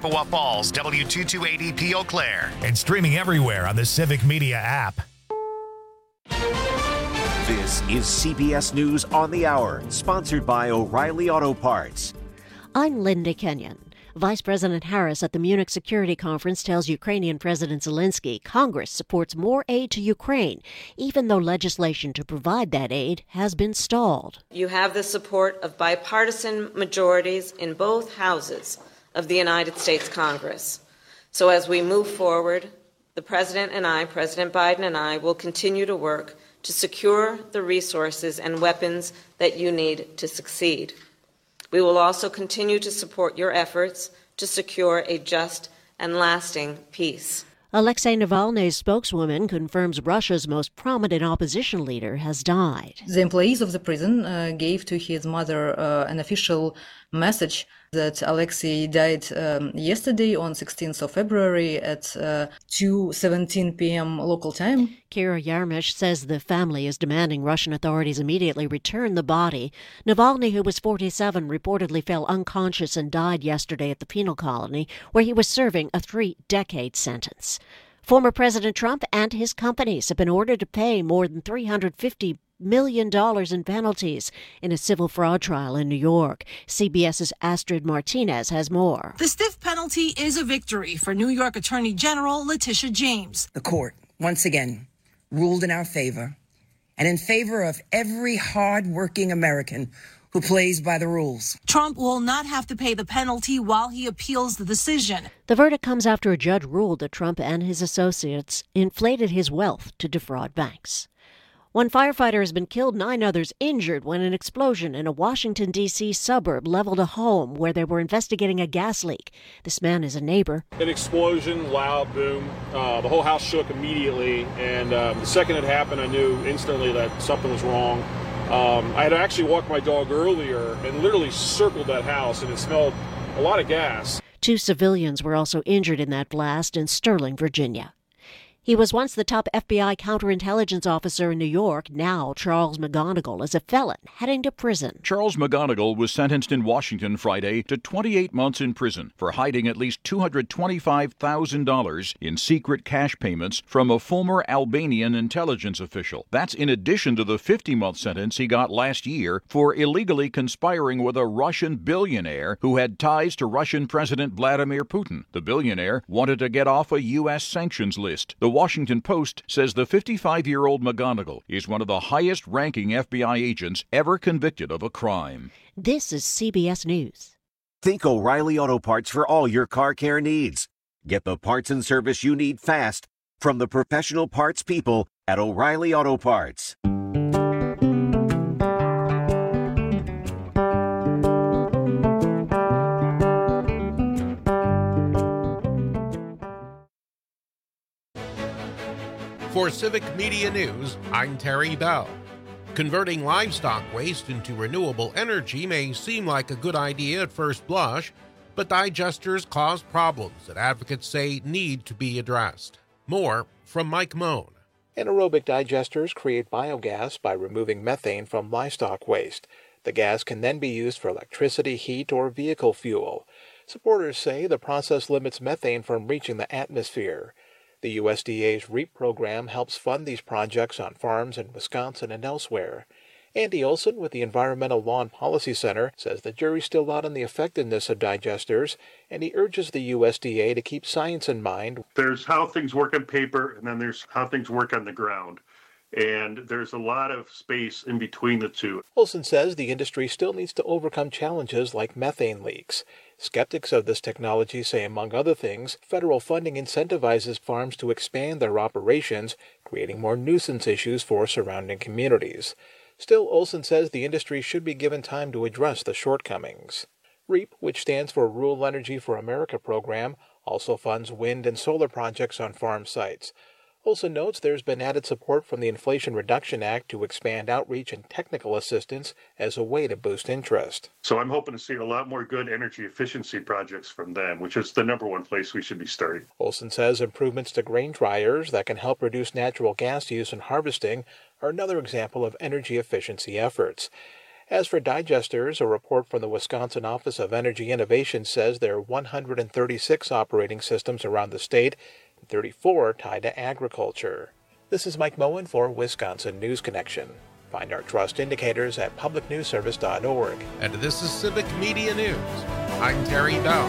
Chippewa Falls, W228EP Eau Claire. And streaming everywhere on the Civic Media app. This is CBS News on the Hour, sponsored by O'Reilly Auto Parts. I'm Linda Kenyon. Vice President Harris at the Munich Security Conference tells Ukrainian President Zelensky Congress supports more aid to Ukraine, even though legislation to provide that aid has been stalled. You have the support of bipartisan majorities in both houses of the United States Congress. So as we move forward, the President and I, President Biden and I, will continue to work to secure the resources and weapons that you need to succeed. We will also continue to support your efforts to secure a just and lasting peace. Alexei Navalny's spokeswoman confirms Russia's most prominent opposition leader has died. The employees of the prison gave to his mother an official message that Alexei died yesterday on 16th of February at 2:17 p.m. local time. Kira Yarmish says the family is demanding Russian authorities immediately return the body. Navalny, who was 47, reportedly fell unconscious and died yesterday at the penal colony, where he was serving a 3-decade sentence. Former President Trump and his companies have been ordered to pay more than $350 million in penalties in a civil fraud trial in New York. CBS's Astrid Martinez has more. The stiff penalty is a victory for New York Attorney General Letitia James. The court, once again, ruled in our favor and in favor of every hard-working American who plays by the rules. Trump will not have to pay the penalty while he appeals the decision. The verdict comes after a judge ruled that Trump and his associates inflated his wealth to defraud banks. One firefighter has been killed, 9 others injured when an explosion in a Washington, D.C. suburb leveled a home where they were investigating a gas leak. This man is a neighbor. An explosion, loud boom. The whole house shook immediately, and the second it happened, I knew instantly that something was wrong. I had actually walked my dog earlier and literally circled that house, and it smelled a lot of gas. 2 civilians were also injured in that blast in Sterling, Virginia. He was once the top FBI counterintelligence officer in New York. Now Charles McGonigal is a felon heading to prison. Charles McGonigal was sentenced in Washington Friday to 28 months in prison for hiding at least $225,000 in secret cash payments from a former Albanian intelligence official. That's in addition to the 50-month sentence he got last year for illegally conspiring with a Russian billionaire who had ties to Russian President Vladimir Putin. The billionaire wanted to get off a U.S. sanctions list. The Washington Post says the 55-year-old McGonigal is one of the highest-ranking FBI agents ever convicted of a crime. This is CBS News. Think O'Reilly Auto Parts for all your car care needs. Get the parts and service you need fast from the professional parts people at O'Reilly Auto Parts. For Civic Media News, I'm Terry Bell. Converting livestock waste into renewable energy may seem like a good idea at first blush, but digesters cause problems that advocates say need to be addressed. More from Mike Moan. Anaerobic digesters create biogas by removing methane from livestock waste. The gas can then be used for electricity, heat, or vehicle fuel. Supporters say the process limits methane from reaching the atmosphere. The USDA's REAP program helps fund these projects on farms in Wisconsin and elsewhere. Andy Olson with the Environmental Law and Policy Center says the jury's still out on the effectiveness of digesters, and he urges the USDA to keep science in mind. There's how things work on paper, and then there's how things work on the ground. And there's a lot of space in between the two. Olson says the industry still needs to overcome challenges like methane leaks. Skeptics of this technology say, among other things, federal funding incentivizes farms to expand their operations, creating more nuisance issues for surrounding communities. Still, Olson says the industry should be given time to address the shortcomings. REAP, which stands for Rural Energy for America program, also funds wind and solar projects on farm sites. Olson notes there's been added support from the Inflation Reduction Act to expand outreach and technical assistance as a way to boost interest. So I'm hoping to see a lot more good energy efficiency projects from them, which is the number one place we should be starting. Olson says improvements to grain dryers that can help reduce natural gas use and harvesting are another example of energy efficiency efforts. As for digesters, a report from the Wisconsin Office of Energy Innovation says there are 136 operating systems around the state, and 34 tied to agriculture. This is Mike Moen for Wisconsin News Connection. Find our trust indicators at publicnewsservice.org. And this is Civic Media News. I'm Terry Bell.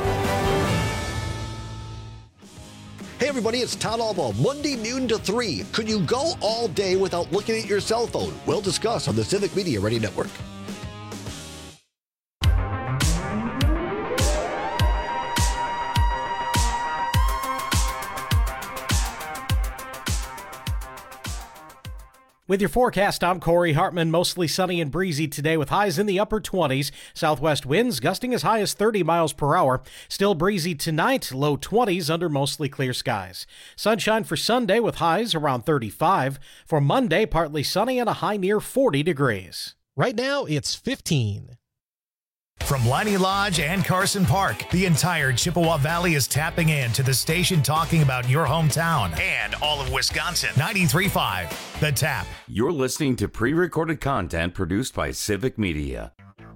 Hey everybody, it's Todd Albaugh, Monday noon to 3. Could you go all day without looking at your cell phone? We'll discuss on the Civic Media Radio Network. With your forecast, I'm Corey Hartman. Mostly sunny and breezy today with highs in the upper 20s. Southwest winds gusting as high as 30 miles per hour. Still breezy tonight, low 20s under mostly clear skies. Sunshine for Sunday with highs around 35. For Monday, partly sunny and a high near 40 degrees. Right now, it's 15. From Leinie Lodge and Carson Park, the entire Chippewa Valley is tapping in to the station talking about your hometown and all of Wisconsin. 93.5, The Tap. You're listening to pre-recorded content produced by Civic Media.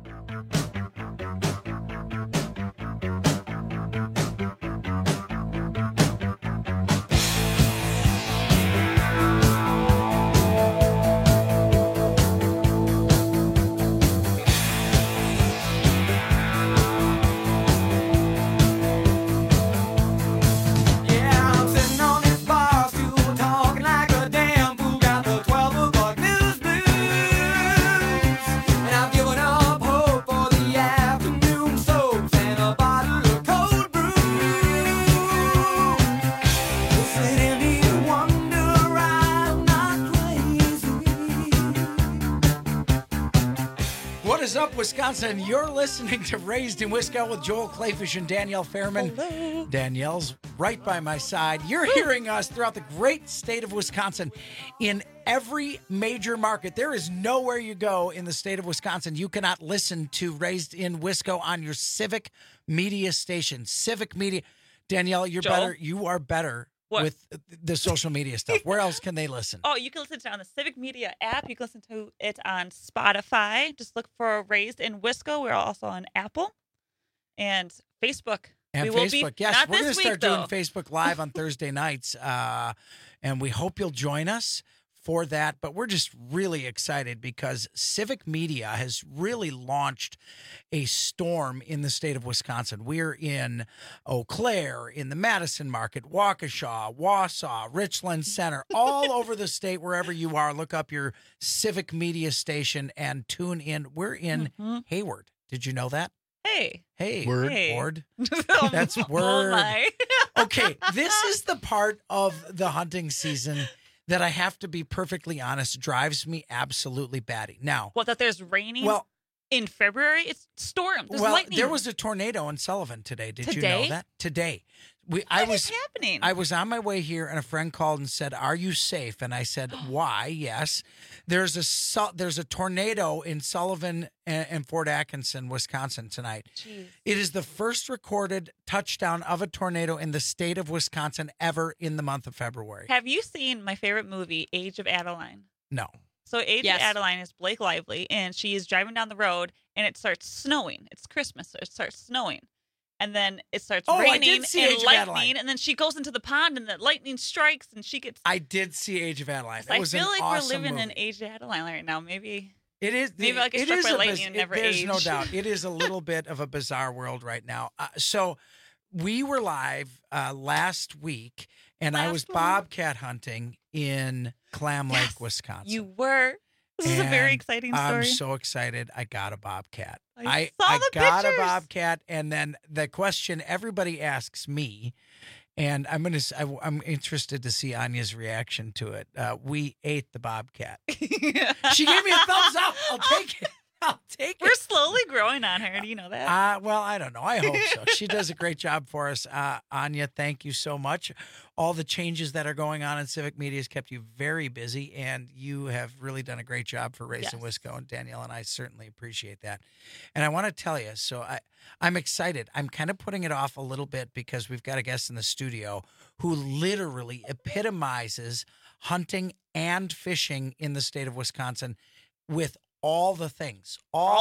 Wisconsin, you're listening to Raised in Wisco with Joel Clayfish and Danielle Fairman. Hello. Danielle's right by my side. You're hearing us throughout the great state of Wisconsin in every major market. There is nowhere you go in the state of Wisconsin you cannot listen to Raised in Wisco on your Civic Media station. Civic Media. Danielle, you're Joel? better. You are better. What? With the social media stuff. Where else can they listen? Oh, you can listen to it on the Civic Media app. You can listen to it on Spotify. Just look for Raised in Wisco. We're also on Apple and Facebook. And we will Facebook, be, yes. not We're going to this start week, doing though. Facebook Live on Thursday nights, and we hope you'll join us for that. But we're just really excited because Civic Media has really launched a storm in the state of Wisconsin. We're in Eau Claire, in the Madison Market, Waukesha, Wausau, Richland Center, all over the state, wherever you are. Look up your Civic Media station and tune in. We're in Hayward. Did you know that? Hey. Word. Hey. Word. Oh, That's oh word. my. Okay, this is the part of the hunting season that I have to be perfectly honest, drives me absolutely batty. Now, What, that there's raining Well- in February? It's storm. There's lightning. there was a tornado in Sullivan today. Did you Today? know that? Today. What is happening? I was on my way here, and a friend called and said, "Are you safe?" And I said, "Why? Yes, there's a tornado in Sullivan and Fort Atkinson, Wisconsin tonight. Jeez. It is the first recorded touchdown of a tornado in the state of Wisconsin ever in the month of February." Have you seen my favorite movie, Age of Adeline? No. So Age Yes. of Adeline is Blake Lively, and she is driving down the road, and it starts snowing. It's Christmas, so it starts snowing. And then it starts Oh, I raining did see and Age of Adeline. lightning, and then she goes into the pond, and the lightning strikes, and she gets... I did see Age of Adeline. It I was feel an like awesome we're living movie. in Age of Adeline right now. Maybe... It is. Maybe I get it struck is by a lightning and never There's no age. doubt. It is a little bit of a bizarre world right now. So we were live last week, and I was bobcat hunting in Clam Lake, Wisconsin. You were. This is a very exciting story. I'm so excited. I got a bobcat. I saw the got pictures. a bobcat, and then the question everybody asks me, and I'm interested to see Anya's reaction to it. We ate the bobcat. She gave me a thumbs up. I'll take it. I'll take it. We're slowly growing on her. Do you know that? Well, I don't know. I hope so. She does a great job for us. Anya, thank you so much. All the changes that are going on in Civic Media has kept you very busy, and you have really done a great job for Raised in Wisco, and Danielle and I certainly appreciate that. And I want to tell you, so I'm excited. I'm kind of putting it off a little bit because we've got a guest in the studio who literally epitomizes hunting and fishing in the state of Wisconsin with all the things.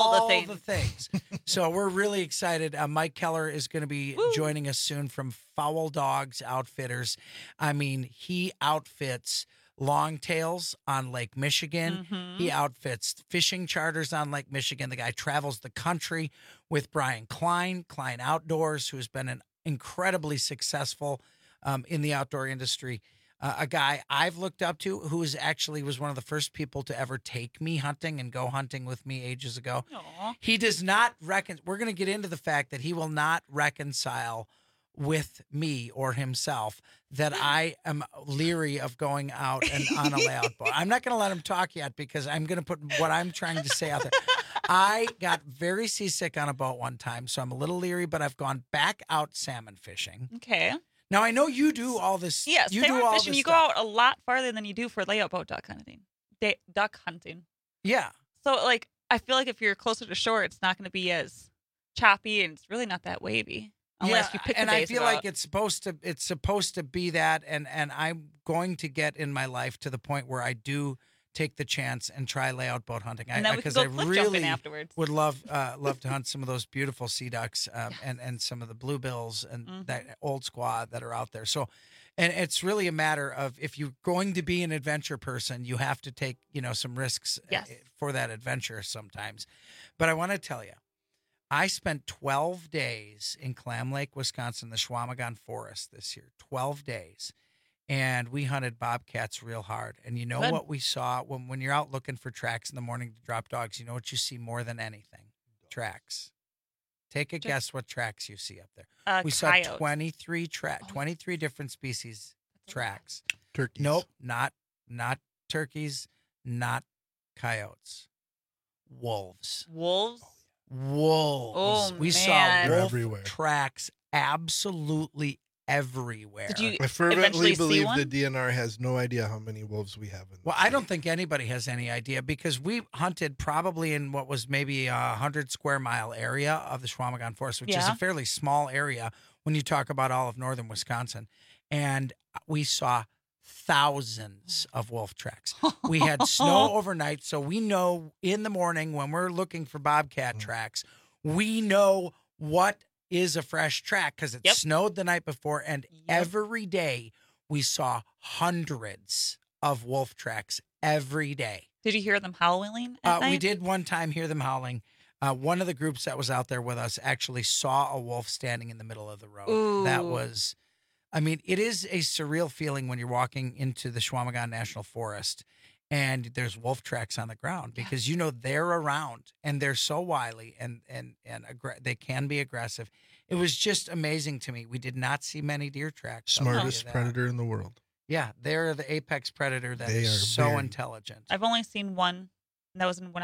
So we're really excited. Mike Keller is going to be joining us soon from Foul Dogs Outfitters. I mean, he outfits longtails on Lake Michigan. Mm-hmm. He outfits fishing charters on Lake Michigan. The guy travels the country with Brian Klein Outdoors, who's been an incredibly successful in the outdoor industry. A guy I've looked up to who was one of the first people to ever take me hunting and go hunting with me ages ago. Aww. He does not we're going to get into the fact that he will not reconcile with me or himself that I am leery of going out and on a layout boat. I'm not going to let him talk yet because I'm going to put what I'm trying to say out there. I got very seasick on a boat one time, so I'm a little leery, but I've gone back out salmon fishing. Okay. Now, I know you do all this. Yes, you salmon do all fishing, this you stuff. go out a lot farther than you do for layout boat duck hunting. Yeah. So, like, I feel like if you're closer to shore, it's not going to be as choppy, and it's really not that wavy. Unless you pick the and days I feel like it's supposed to be that, and I'm going to get in my life to the point where I do take the chance and try layout boat hunting. And then we can go cliff jumping afterwards. Would love to hunt some of those beautiful sea ducks and some of the bluebills and that old squad that are out there. So, and it's really a matter of if you're going to be an adventure person, you have to take some risks for that adventure sometimes. But I want to tell you, I spent 12 days in Clam Lake, Wisconsin, the Chequamegon Forest this year. 12 days. And we hunted bobcats real hard. And you know what we saw when you're out looking for tracks in the morning to drop dogs, you know what you see more than anything? Tracks. Take a guess what tracks you see up there. We coyotes. saw 23 different species tracks. Turkeys. Nope, not turkeys, not coyotes. Wolves. Wolves? Wolves. Oh, we man. saw wolf everywhere. tracks absolutely everywhere. Did you I fervently eventually see believe one? the DNR has no idea how many wolves we have in Well, I don't think anybody has any idea because we hunted probably in what was maybe a 100 square mile area of the Chequamegon Forest, which is a fairly small area when you talk about all of northern Wisconsin. And we saw thousands of wolf tracks. We had snow overnight, so we know in the morning when we're looking for bobcat tracks, we know what is a fresh track because it snowed the night before, and every day we saw hundreds of wolf tracks every day. Did you hear them howling at night? We did one time hear them howling. One of the groups that was out there with us actually saw a wolf standing in the middle of the road. Ooh. That was, I mean, it is a surreal feeling when you're walking into the Chequamegon National Forest and there's wolf tracks on the ground because you know they're around and they're so wily and they can be aggressive. It was just amazing to me. We did not see many deer tracks. Smartest predator in the world. Yeah, they're the apex predator that They is are so very- intelligent. I've only seen one. And that was when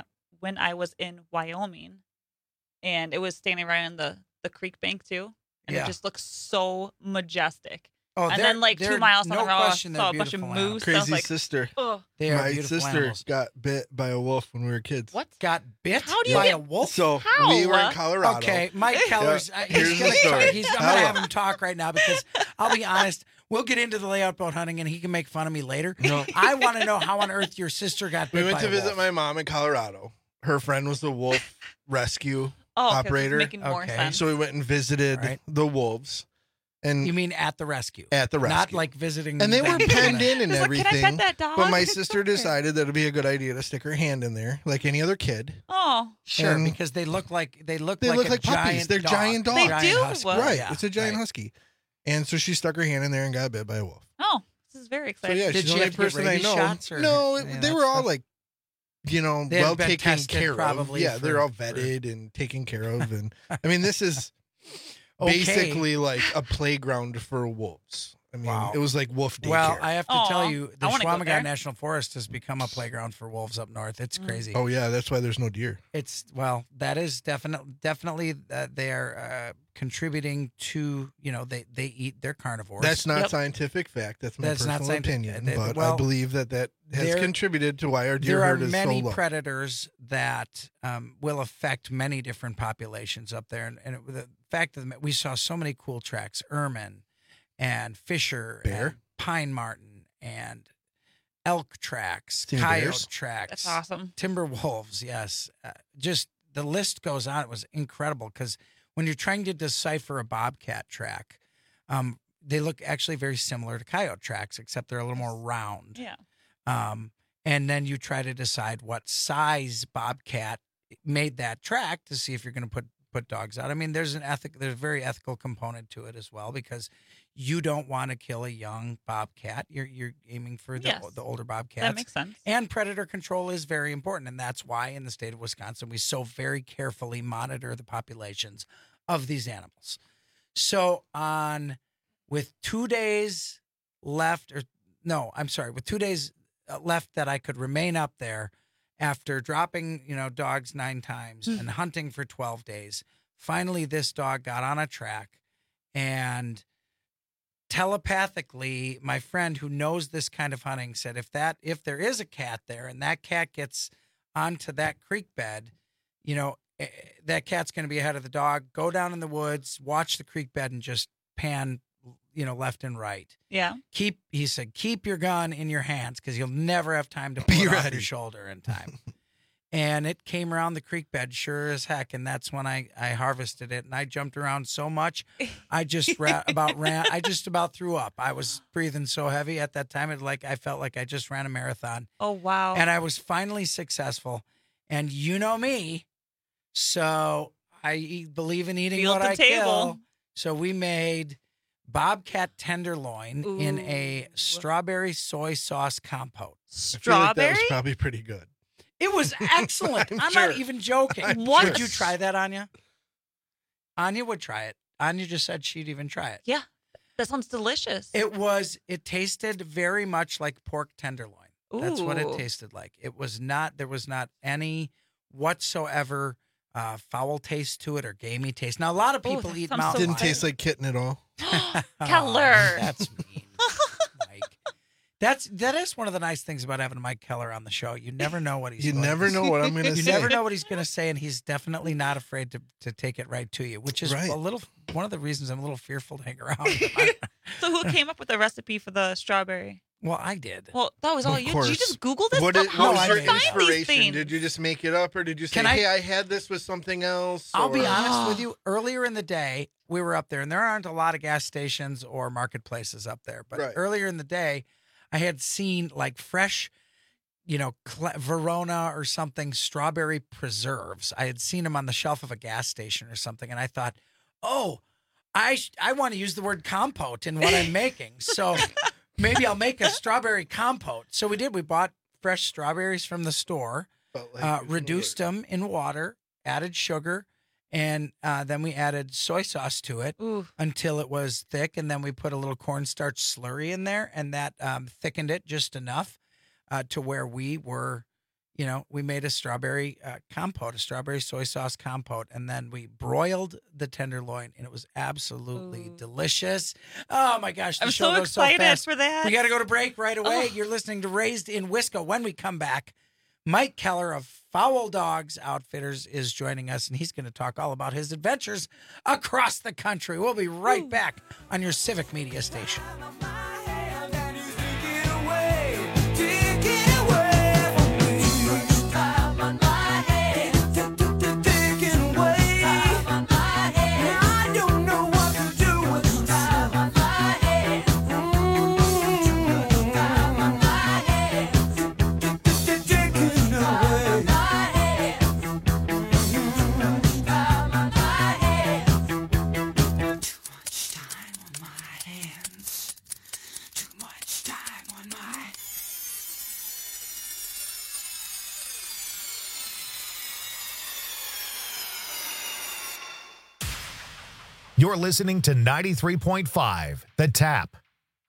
I was in Wyoming, and it was standing right on the creek bank too, and it just looks so majestic. Oh, and then like 2 miles on the road, I saw a bunch of beautiful moose. animals. I was Crazy like, sister. ugh. They are My beautiful sister animals. got bit by a wolf when we were kids. What? Got bit How do you by get- a wolf? So How? we were in Colorado. Okay, Mike Keller's. Here's He's the gonna story. I'm going to have him talk right now because I'll be honest. We'll get into the layout boat hunting and he can make fun of me later. No. I want to know how on earth your sister got bit We went by to a visit wolf. my mom in Colorado. Her friend was the wolf rescue Oh, 'cause it's operator. making more Okay. sense. So we went and visited Right. the wolves. And You mean at the rescue? at the rescue. Not like visiting. And they were them penned a- in and He's like, everything. "Can I pet that dog?" But my sister decided that it'd be a good idea to stick her hand in there like any other kid. Oh, Sure, And because they look like they look a like puppies. giant They're dog. giant dogs. They Giant do? husky. Well, Right. Yeah, It's a giant right. husky. And so she stuck her hand in there and got bit by a wolf. oh, this is very So exciting. yeah, Did she's she the only have to get person I rabies know. shots or No, any of they that were all stuff? like, They well had been taken tested care of. probably Yeah, they're for- all vetted and taken care of. And I mean, this is Okay. basically like a playground for wolves. I mean, Wow. it was like wolf daycare. Well, I have to Aw, tell you, the I wanna go there. Chequamegon National Forest has become a playground for wolves up north. It's crazy. Oh yeah, that's why there's no deer. It's that is definitely they are contributing to they eat, they're carnivores. That's not Yep. scientific fact. That's my That's not personal scientific. opinion. But Well, I believe that has there- contributed to why our deer there are herd is many so low. predators that will affect many different populations up there, and the fact of we saw so many cool tracks: ermine and fisher, Bear? and pine marten, and elk tracks, Seen coyote bears? tracks. That's awesome. Timber wolves, yes. Just the list goes on. It was incredible because when you're trying to decipher a bobcat track, they look actually very similar to coyote tracks, except they're a little more round. Yeah. And then you try to decide what size bobcat made that track to see if you're going to put dogs out. I mean, there's a very ethical component to it as well, because you don't want to kill a young bobcat. You're aiming for the older bobcats. That makes sense. And predator control is very important, and that's why in the state of Wisconsin we so very carefully monitor the populations of these animals. So with 2 days left, with 2 days left that I could remain up there after dropping, dogs 9 times and hunting for 12 days. Finally, this dog got on a track, and telepathically, my friend who knows this kind of hunting said, if there is a cat there and that cat gets onto that creek bed, that cat's going to be ahead of the dog. Go down in the woods, watch the creek bed, and just pan, left and right. Yeah. He said, keep your gun in your hands because you'll never have time to pull it off your shoulder in time. And it came around the creek bed sure as heck, and that's when I harvested it. And I jumped around so much, I just I just about threw up. I was breathing so heavy at that time. I felt like I just ran a marathon. Oh, wow. And I was finally successful. And you know me, so I believe in eating what I kill. So we made bobcat tenderloin in a strawberry soy sauce compote. I feel like that was probably pretty good. It was excellent. I'm not even joking. What? Would you try that, Anya? Anya would try it. Anya just said she'd even try it. Yeah. That sounds delicious. It tasted very much like pork tenderloin. Ooh. That's what it tasted like. There was not any whatsoever foul taste to it or gamey taste. Now, a lot of people eat mountain Didn't lion. taste like kitten at all. Keller. That's mean. That is one of the nice things about having Mike Keller on the show. You never know what he's You going to never say. know what I'm going to say. You never know what he's going to say, and he's definitely not afraid to take it right to you, which is one of the reasons I'm a little fearful to hang around. So who came up with the recipe for the strawberry? Well, I did. Well, that was all you. Did you just Google this? What stuff? How was did your you find these inspiration? things? Did you just make it up, or did you say, Can I- hey, I had this with something else? I'll be or- honest with you. Earlier in the day, we were up there, and there aren't a lot of gas stations or marketplaces up there. But earlier in the day, I had seen like fresh, Verona or something, strawberry preserves. I had seen them on the shelf of a gas station or something, and I thought, oh, I want to use the word compote in what I'm making. So maybe I'll make a strawberry compote. So we did. We bought fresh strawberries from the store, reduced them in water, added sugar, and then we added soy sauce to it until it was thick. And then we put a little cornstarch slurry in there, and that thickened it just enough to where we were, we made a strawberry compote, a strawberry soy sauce compote. And then we broiled the tenderloin, and it was absolutely delicious. Oh, my gosh. The I'm show so goes so excited fast. for that. We got to go to break right away. You're listening to Raised in Wisco. When we come back, Mike Keller of Foul Dogs Outfitters is joining us, and he's going to talk all about his adventures across the country. We'll be right back on your Civic Media station. You're listening to 93.5, The Tap.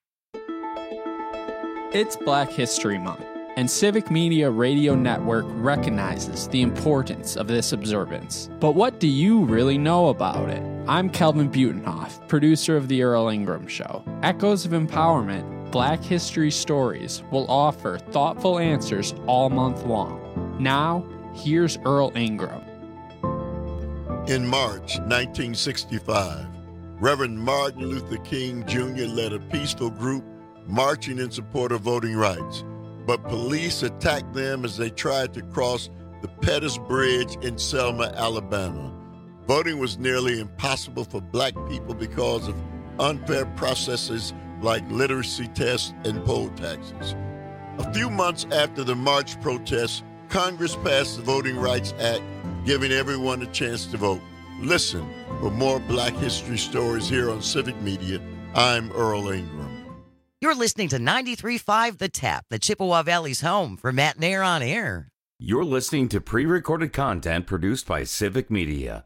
It's Black History Month, and Civic Media Radio Network recognizes the importance of this observance. But what do you really know about it? I'm Kelvin Butenhoff, producer of The Earl Ingram Show. Echoes of Empowerment, Black History Stories will offer thoughtful answers all month long. Now, here's Earl Ingram. In March 1965, Reverend Martin Luther King Jr. led a peaceful group marching in support of voting rights. but police attacked them as they tried to cross the Pettus Bridge in Selma, Alabama. Voting was nearly impossible for black people because of unfair processes like literacy tests and poll taxes. A few months after the march protests, Congress passed the Voting Rights Act, giving everyone a chance to vote. Listen for more Black history stories here on Civic Media. I'm Earl Ingram. You're listening to 93.5 The Tap, the Chippewa Valley's home for Matt Nair on Air. You're listening to pre-recorded content produced by Civic Media.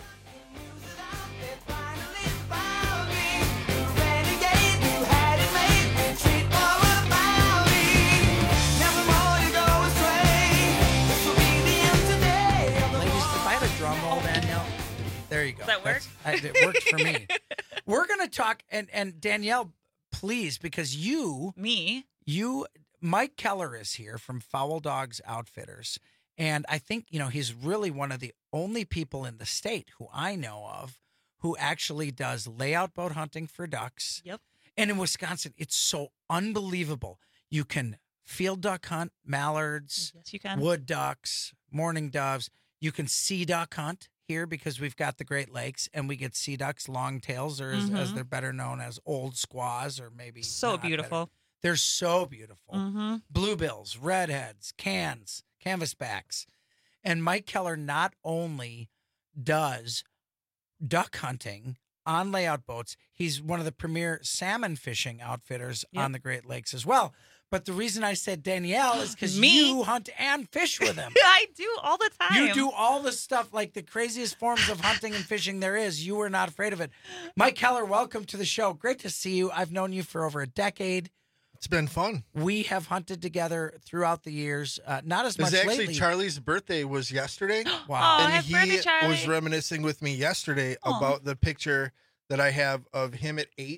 There you go. Does that work? It worked for me. We're going to talk, and Danielle, please, because Mike Keller is here from Foul Dogs Outfitters. And I think, he's really one of the only people in the state who I know of who actually does layout boat hunting for ducks. Yep. And in Wisconsin, it's so unbelievable. You can field duck hunt mallards, yes, you can. Wood ducks, mourning doves. You can sea duck hunt here because we've got the Great Lakes and we get sea ducks, longtails, or as they're better known as old squaws, or maybe so beautiful. Better. They're so beautiful. Mm-hmm. Bluebills, redheads, canvasbacks. And Mike Keller not only does duck hunting on layout boats, he's one of the premier salmon fishing outfitters on the Great Lakes as well. But the reason I said Danielle is because you hunt and fish with him. I do all the time. You do all the stuff, like the craziest forms of hunting and fishing there is. You are not afraid of it. Mike Keller, welcome to the show. Great to see you. I've known you for over a decade. It's been fun. We have hunted together throughout the years. Not as much lately. Actually, Charlie's birthday was yesterday. Wow. And happy birthday, Charlie. was reminiscing with me yesterday about the picture that I have of him at 8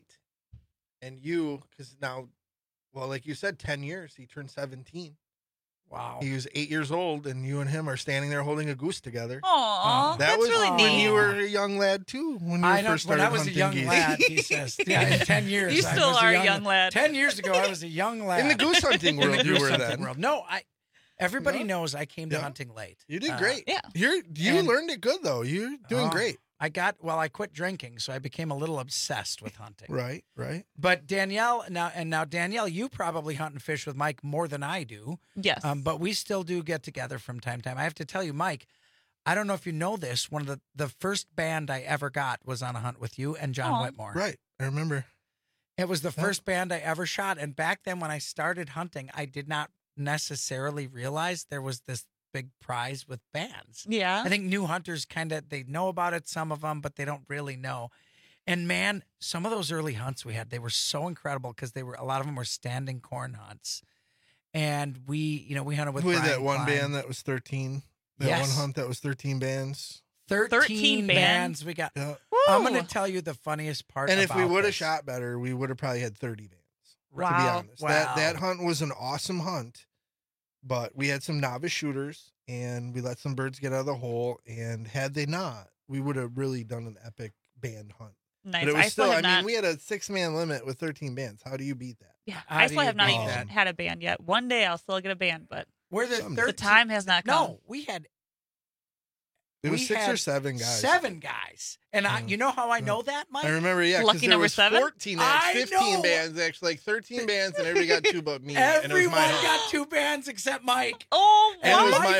and you, because now, well, like you said, 10 years. He turned 17. Wow. He was 8 years old, and you and him are standing there holding a goose together. Aw, that was really when neat. you were a young lad, too. When you first started when I was a hunting young geese. lad, he says. Yeah, in 10 years. You still are a young lad. 10 years ago, I was a young lad. In the goose hunting world, you were then. No, everybody knows I came to hunting late. You did great. Yeah. You learned it good, though. You're doing great. I quit drinking, so I became a little obsessed with hunting. Right. But Danielle, now Danielle, you probably hunt and fish with Mike more than I do. Yes. But we still do get together from time to time. I have to tell you, Mike, I don't know if you know this, one of the first band I ever got was on a hunt with you and John Whitmore. Right. I remember. It was the first band I ever shot. And back then when I started hunting, I did not necessarily realize there was this big prize with bands. Yeah. I think new hunters they know about it, some of them, but they don't really know. And man, some of those early hunts we had, they were so incredible because a lot of them were standing corn hunts. And we hunted with Brian Brian that one Klein. band that was 13. That one hunt that was 13 bands. 13 bands we got. Yeah. I'm going to tell you the funniest part And about if we would have this. shot better, we would have probably had 30 bands. Wow. To be honest. Wow. That hunt was an awesome hunt, but we had some novice shooters and we let some birds get out of the hole. And had they not, we would have really done an epic band hunt. Nice. But it was still have not... we had a 6-man limit with 13 bands. How do you beat that? Yeah, I still have not even had a band yet. One day I'll still get a band, but the time has not come. No, we had. It was 6 or 7 guys. 7 guys. And you know how I know that, Mike? I remember, because Lucky there number was 7? 14, 15 bands, actually, like 13 bands, and everybody got 2 but me. Everyone and it was my hunt. got 2 bands except Mike. Oh, and it was Mike. my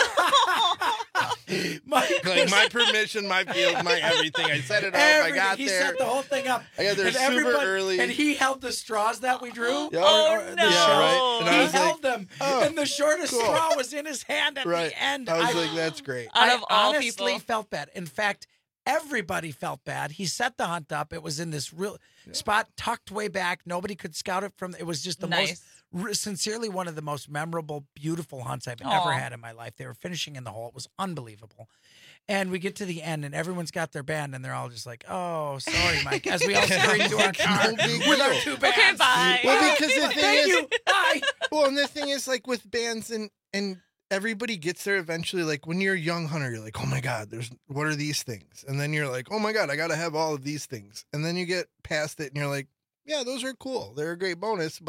hunt. Like my permission, my field, my everything. I set it up. I got he there. set the whole thing up. I got there And super everybody- early. And he held the straws that we drew. Yeah. Oh, no. Yeah, right. And I He was held like, them. oh, and the shortest cool. straw was in his hand at right. the end. I was like, that's great. Out of all honestly people. felt bad. In fact, everybody felt bad. He set the hunt up. It was in this real spot tucked way back. Nobody could scout it from. It was just the Nice. most, sincerely, one of the most memorable, beautiful hunts I've ever had in my life. They were finishing in the hole. It was unbelievable. And we get to the end, and everyone's got their band, and they're all just like, "Oh, sorry, Mike," as we all scurry to our car with our 2 bands. Okay, bye. Well, because the thing Thank is, you. Bye. well, and the thing is, like with bands and everybody gets there eventually. Like when you're a young hunter, you're like, oh my God, what are these things? And then you're like, oh my God, I got to have all of these things. And then you get past it and you're like, yeah, those are cool. They're a great bonus, but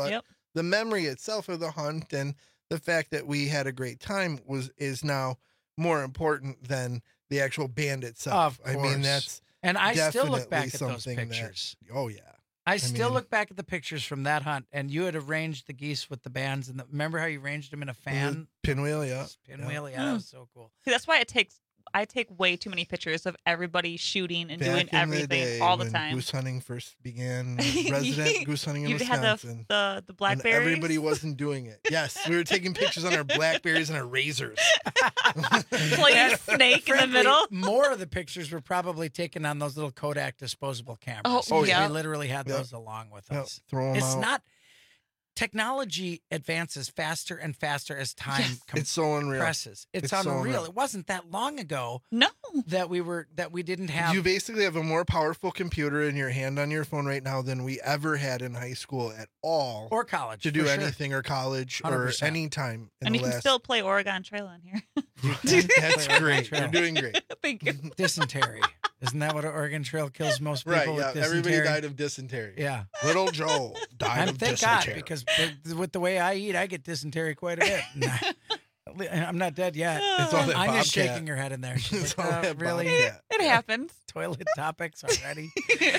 the memory itself of the hunt and the fact that we had a great time is now more important than the actual band itself. Of course. I mean, that's and I still look definitely back at those something pictures. oh yeah. I still look back at the pictures from that hunt, and you had arranged the geese with the bands, and remember how you arranged them in a fan? Pinwheel, yeah. Pinwheel, yeah, that was so cool. See, that's why I take way too many pictures of everybody shooting and Back doing in the everything day all the when time. Goose hunting first began, resident goose hunting in You had Wisconsin. the and blackberries. everybody wasn't doing it. Yes, we were taking pictures on our Blackberries and our razors. Playing snake in the middle. More of the pictures were probably taken on those little Kodak disposable cameras. Oh, yeah. We literally had those along with us. Throw 'em It's out. not. Technology advances faster and faster as time It's so unreal. compresses. It's It's so unreal. unreal. It wasn't that long ago. No, that we didn't have. You basically have a more powerful computer in your hand on your phone right now than we ever had in high school at all, or college to do for sure. anything, or college, 100%. or any time. and you can still play Oregon Trail on here. That's great. You're doing great. Thank you. Dysentery. Isn't that what an Oregon Trail kills most people Right, with yeah. dysentery? Everybody died of dysentery. Yeah. Little Joel died of Thank God, dysentery. because with the way I eat, I get dysentery quite a bit. I'm not dead yet. It's all that Anya's Bobcat. shaking her head in there. She's It's like, all that really? Bobcat. It happens. Toilet topics already.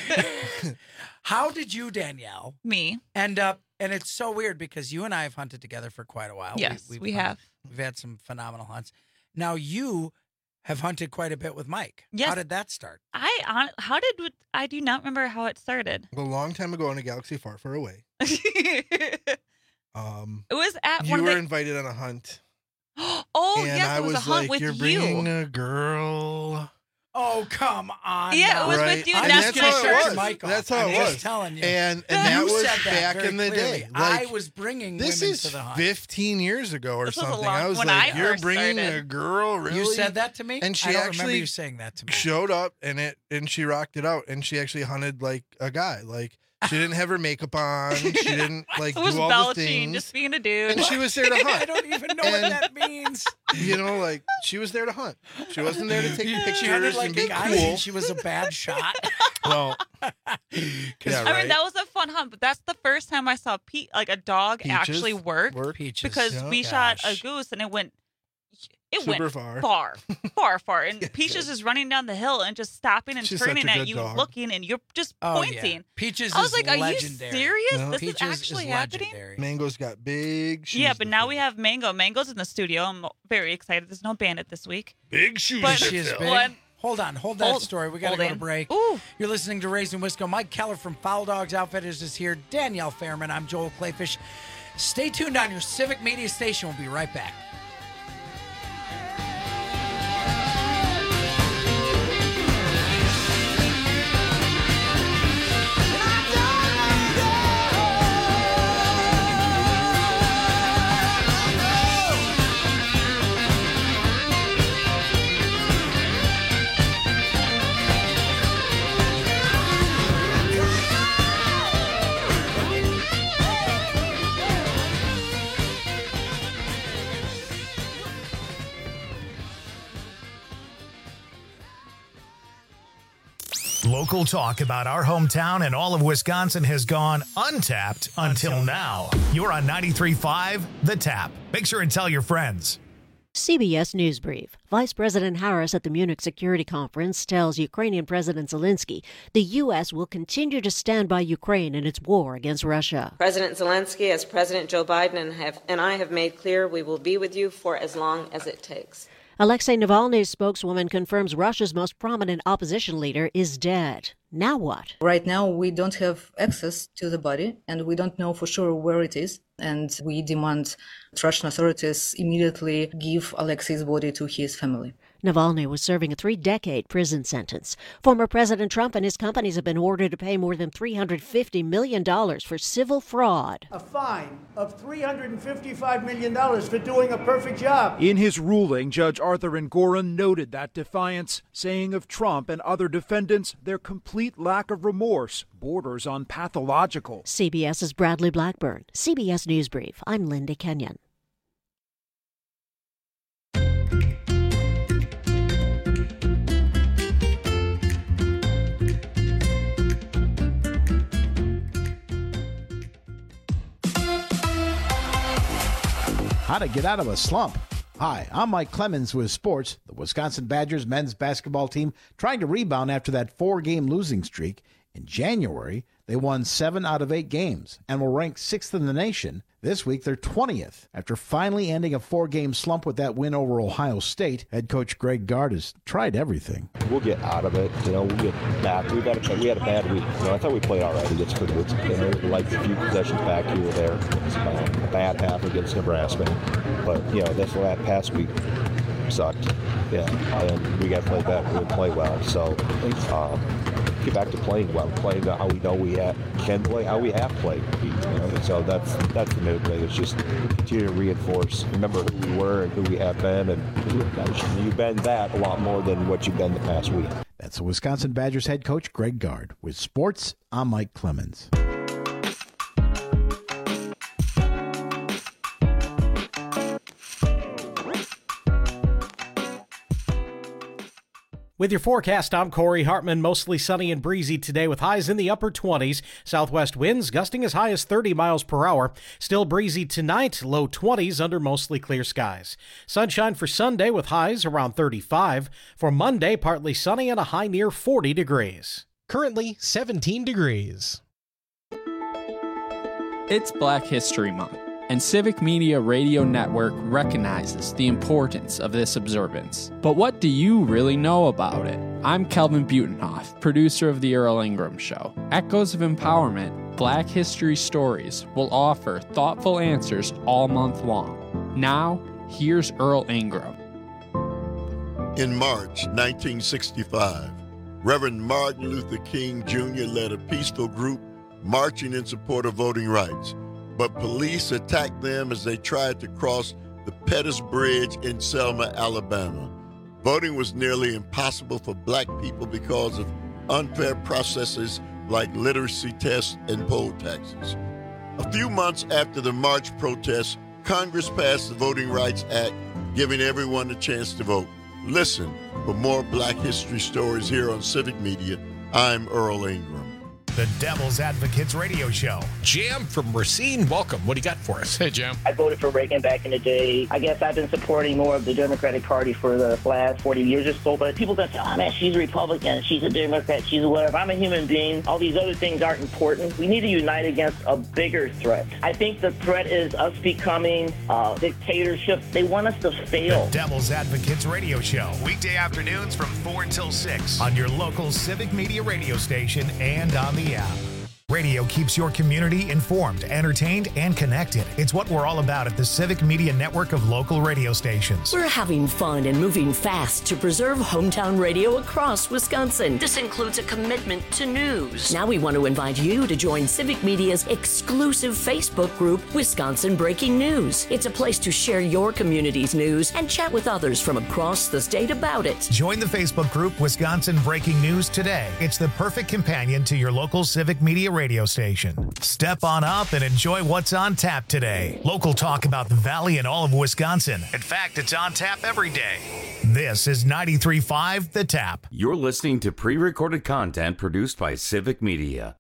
How did you, Danielle, Me. end up? And it's so weird because you and I have hunted together for quite a while. Yes, we have. We've had some phenomenal hunts. Now you have hunted quite a bit with Mike. Yes. How did that start? I do not remember how it started. A long time ago in a galaxy far, far away. It was at You one were of the. invited on a hunt. Oh and yes, I it was a was hunt like, with "You're you. bringing a girl." Oh, come on. Yeah, now. it was Right. with you. I'm That's just the gonna how it shut shirt. was. your mic off. That's how I'm it just was. telling you. And that You was said that back very in the clearly. day. I Like, was bringing this women is to the hunt. 15 years ago or This was a something. long- I was when like, I "You're first bringing started." a girl, really?" You said that to me? And she I don't remember actually you saying that to me. showed up and she rocked it out, and she actually hunted like a guy. Like, she didn't have her makeup on. She didn't like It was do all the belching, things. just being a dude. And she was there to hunt. I don't even know what And- that means. You know, like, she was there to hunt. She wasn't there to take She pictures hunted like and a be guy cool. and she was a bad shot. Well, yeah, I right. mean, that was a fun hunt, but that's the first time I saw a dog Peaches actually work. Peaches. Because Yeah. we shot a Gosh. goose and it went Super far. far. And Peaches is running down the hill and just stopping and She's such turning a at good you, dog. looking, and you're just Oh, pointing. yeah. Peaches I was is like, "Are legendary. you serious? No. This Peaches is actually happening?" legendary. Mango's got big shoes. Yeah, to but now fill. we have Mango. Mango's in the studio. I'm very excited. There's no Bandit this week. big shoes. But- to She is fill. big. What? Hold on. Hold that Hold- story. We got to hold go to in. break. Ooh. You're listening to Raising Wisco. Mike Keller from Foul Dogs Outfitters is here. Danielle Fairman. I'm Joel Clayfish. Stay tuned on your Civic Media station. We'll be right back. Local talk about our hometown and all of Wisconsin has gone untapped until now. You're on 93.5 The Tap. Make sure and tell your friends. CBS News Brief. Vice President Harris at the Munich Security Conference tells Ukrainian President Zelensky the U.S. will continue to stand by Ukraine in its war against Russia. President Zelensky, as President Joe Biden and I have made clear, we will be with you for as long as it takes. Alexei Navalny's spokeswoman confirms Russia's most prominent opposition leader is dead. Now what? Right now, we don't have access to the body, and we don't know for sure where it is. And we demand Russian authorities immediately give Alexei's body to his family. Navalny was serving a 3-decade prison sentence. Former President Trump and his companies have been ordered to pay more than $350 million for civil fraud. A fine of $355 million for doing a perfect job. In his ruling, Judge Arthur Engoron noted that defiance, saying of Trump and other defendants their complete lack of remorse borders on pathological. CBS's Bradley Blackburn. CBS News Brief. I'm Linda Kenyon. how to get out of a slump. Hi, I'm Mike Clemens with sports. The Wisconsin Badgers men's basketball team trying to rebound after that 4-game losing streak. In January, they won 7 out of 8 games and were ranked 6th in the nation. This week, they're 20th. After finally ending a 4-game slump with that win over Ohio State, head coach Greg Gard has tried everything. We'll get out of it. We'll get back. We had a bad week. I thought we played all right against Goodwood. We liked a few possessions back here or there. A bad half against Nebraska. But, this past week sucked. Yeah, and we got to play better. We play well. So, get back to playing well, playing how we know we can play, how we have played. So that's the main thing. It's just continue to reinforce, remember who we were and who we have been, and you've been that a lot more than what you've been the past week. That's the Wisconsin Badgers head coach Greg Gard. With sports, I'm Mike Clemens. With your forecast, I'm Corey Hartman. Mostly sunny and breezy today with highs in the upper 20s. Southwest winds gusting as high as 30 miles per hour. Still breezy tonight, low 20s under mostly clear skies. Sunshine for Sunday with highs around 35. For Monday, partly sunny and a high near 40 degrees. Currently 17 degrees. It's Black History Month, and Civic Media Radio Network recognizes the importance of this observance. But what do you really know about it? I'm Kelvin Butenhoff, producer of The Earl Ingram Show. Echoes of Empowerment, Black History Stories will offer thoughtful answers all month long. Now, here's Earl Ingram. In March 1965, Reverend Martin Luther King Jr. led a peaceful group marching in support of voting rights. But police attacked them as they tried to cross the Pettus Bridge in Selma, Alabama. Voting was nearly impossible for black people because of unfair processes like literacy tests and poll taxes. A few months after the march protests, Congress passed the Voting Rights Act, giving everyone a chance to vote. Listen for more Black history stories here on Civic Media. I'm Earl Ingram. The Devil's Advocates Radio Show. Jam from Racine, welcome. What do you got for us? Hey, Jam. I voted for Reagan back in the day. I guess I've been supporting more of the Democratic Party for the last 40 years or so, but people that say, oh man, she's a Republican, she's a Democrat, she's a whatever. I'm a human being. All these other things aren't important. We need to unite against a bigger threat. I think the threat is us becoming dictatorship. They want us to fail. The Devil's Advocates Radio Show. Weekday afternoons from 4 until 6 on your local Civic Media radio station and on the app. Radio keeps your community informed, entertained, and connected. It's what we're all about at the Civic Media Network of local radio stations. We're having fun and moving fast to preserve hometown radio across Wisconsin. This includes a commitment to news. Now we want to invite you to join Civic Media's exclusive Facebook group, Wisconsin Breaking News. It's a place to share your community's news and chat with others from across the state about it. Join the Facebook group, Wisconsin Breaking News today. It's the perfect companion to your local Civic Media radio station. Step on up and enjoy what's on tap today. Local talk about the Valley and all of Wisconsin. In fact, it's on tap every day. This is 93.5 The Tap. You're listening to pre-recorded content produced by Civic Media.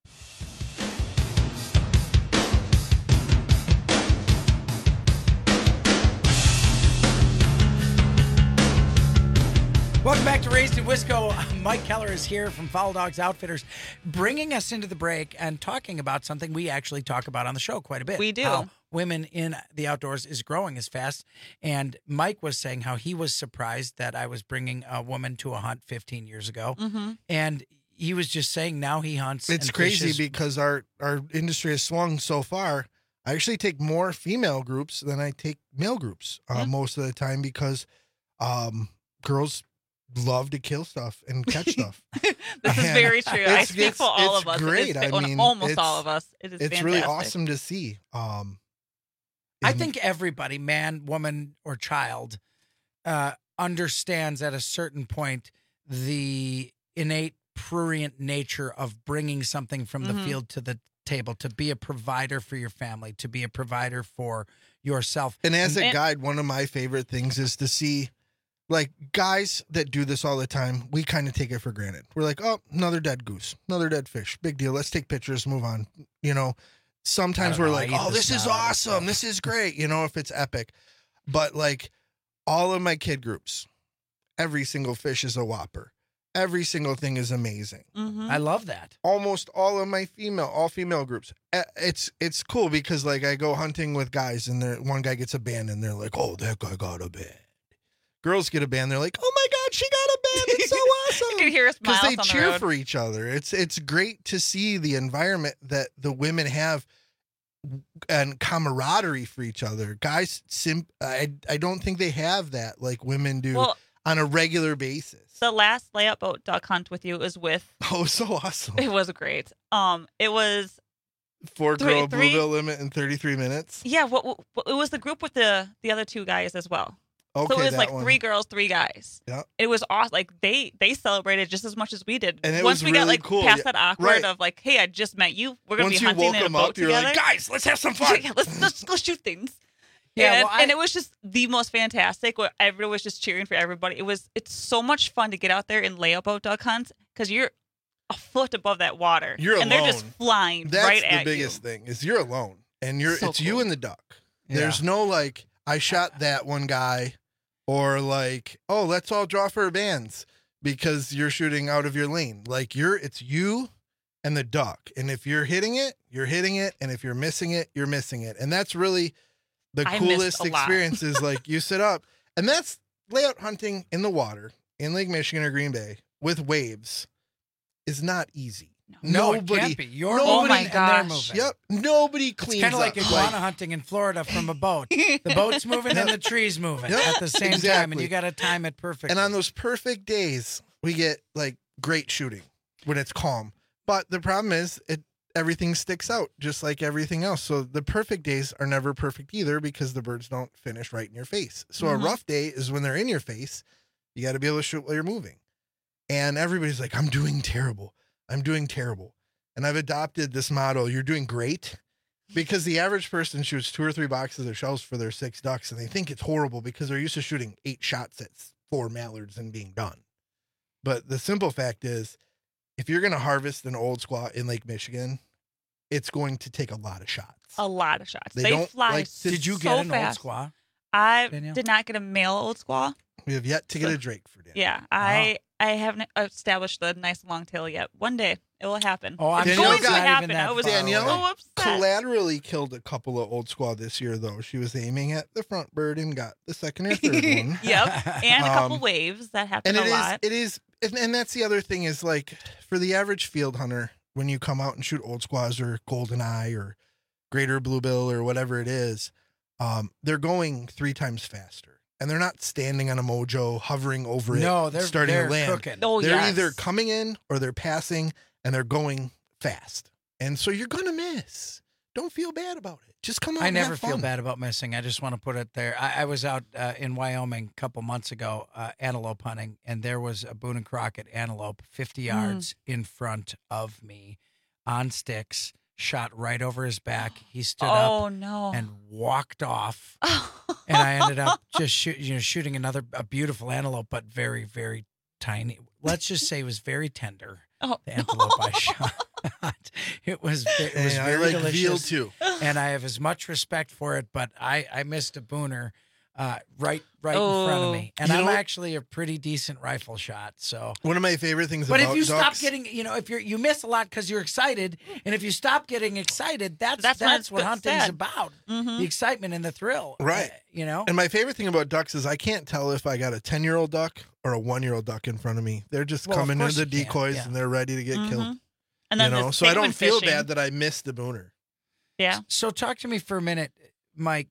Welcome back to Raised in Wisco. Mike Keller is here from Foul Dogs Outfitters, bringing us into the break and talking about something we actually talk about on the show quite a bit. We do. How women in the outdoors is growing as fast. And Mike was saying how he was surprised that I was bringing a woman to a hunt 15 years ago. Mm-hmm. And he was just saying now he hunts. It's and crazy fishes. because our industry has swung so far. I actually take more female groups than I take male groups most of the time because girls love to kill stuff and catch stuff. This is very true. I speak for all of us. Great. I mean, almost all of us. It is it's fantastic. really awesome to see. I think everybody, man, woman, or child, understands at a certain point the innate prurient nature of bringing something from the field to the table, to be a provider for your family, to be a provider for yourself. And as a guide, one of my favorite things is to see, like, guys that do this all the time, we kind of take it for granted. We're like, oh, another dead goose, another dead fish. Big deal. Let's take pictures, move on. You know, sometimes we're like, oh, this is awesome. This is great. You know, if it's epic. But like all of my kid groups, every single fish is a whopper. Every single thing is amazing. I love that. Almost all of my all female groups. It's cool because like I go hunting with guys and one guy gets a band and they're like, oh, that guy got a band. Girls get a band, they're like, oh my God, she got a band. It's so awesome. You can hear us because they on cheer the road. for each other. It's great to see the environment that the women have and camaraderie for each other. Guys, I don't think they have that like women do on a regular basis. The last layout boat duck hunt with you was with. Oh, so awesome! It was great. It was 4-girl bluegill limit in 33 minutes. Yeah, it was the group with the other two guys as well. Okay, so it was like one. 3 girls, 3 guys. Yeah, it was awesome. Like they celebrated just as much as we did. And it once was we really got like cool. past that awkward Right. of like, hey, I just met you. We're gonna Once be you hunting woke in a them boat up, you're together. like, guys, let's have some fun. Yeah, let's go shoot things. Yeah, and it was just the most fantastic. Where everyone was just cheering for everybody. It's so much fun to get out there and layout boat duck hunts because you're a foot above that water. You're and alone. they're just flying That's right the at biggest thing is you're alone and So it's you cool. and the duck. There's no like I shot that one guy or like, oh, let's all draw for bands because you're shooting out of your lane. Like it's you and the duck. And if you're hitting it, you're hitting it. And if you're missing it, you're missing it. And that's really the I missed coolest a lot. experience is like you sit up and that's layout hunting in the water in Lake Michigan or Green Bay with waves is not easy. No, Nobody, it can't be. You're Oh moving my and they're gosh. moving. Yep. Nobody cleans It's kind of up. like iguana hunting in Florida from a boat. The boat's moving and the tree's moving Yep, at the same time, and exactly. you got to time it perfectly. And on those perfect days, we get like great shooting when it's calm. But the problem is everything sticks out just like everything else. So the perfect days are never perfect either because the birds don't finish right in your face. So a rough day is when they're in your face. You got to be able to shoot while you're moving. And everybody's like, I'm doing terrible. I'm doing terrible. And I've adopted this motto, you're doing great. Because the average person shoots 2 or 3 boxes of shells for their 6 ducks, and they think it's horrible because they're used to shooting 8 shots at 4 mallards and being done. But the simple fact is, if you're going to harvest an old squaw in Lake Michigan, it's going to take a lot of shots. A lot of shots. They They don't fly like to- Did you so get an fast. old squaw? I Danielle? did not get a male old squaw. We have yet to get a drake for dinner. Yeah, I haven't established the nice long tail yet. One day it will happen. Oh, I'm it's Danielle going to got- happen. I was Danielle so upset. collaterally killed a couple of old squaw this year, though. She was aiming at the front bird and got the second or third one. Yep, and a couple Um, waves that happen And a lot. it is, and that's the other thing is like for the average field hunter, when you come out and shoot old squaws or golden eye or greater bluebill or whatever it is, they're going 3 times faster. And they're not standing on a mojo, hovering over it, No, they're starting they're to land. cooking. Oh, They're yes. either coming in or they're passing, and they're going fast. And so you're gonna miss. Don't feel bad about it. Just come out. I and never have feel fun. bad about missing. I just want to put it there. I was out in Wyoming a couple months ago, antelope hunting, and there was a Boone and Crockett antelope 50 yards in front of me on sticks, shot right over his back. He stood Oh up no! and walked off. And I ended up just shooting a beautiful antelope, but very, very tiny. Let's just say it was very tender. Oh, The antelope I shot. It was Hey, I very like delicious. veal too. And I have as much respect for it, but I missed a booner right in front of Oh. me. And You I'm know- actually a pretty decent rifle shot. So, One of my favorite things but about if you stop ducks, getting, if you miss a lot because you're excited, and if you stop getting excited, that's when it's what hunting's sad. about. Mhm. The excitement and the thrill, Right. And my favorite thing about ducks is I can't tell if I got a 10-year-old duck or a 1-year-old duck in front of me. They're just Well, of coming course into the you can, decoys yeah. and they're ready to get killed. Mhm. And then the So I don't salmon feel fishing. bad that I missed the booner. Yeah. So talk to me for a minute, Mike.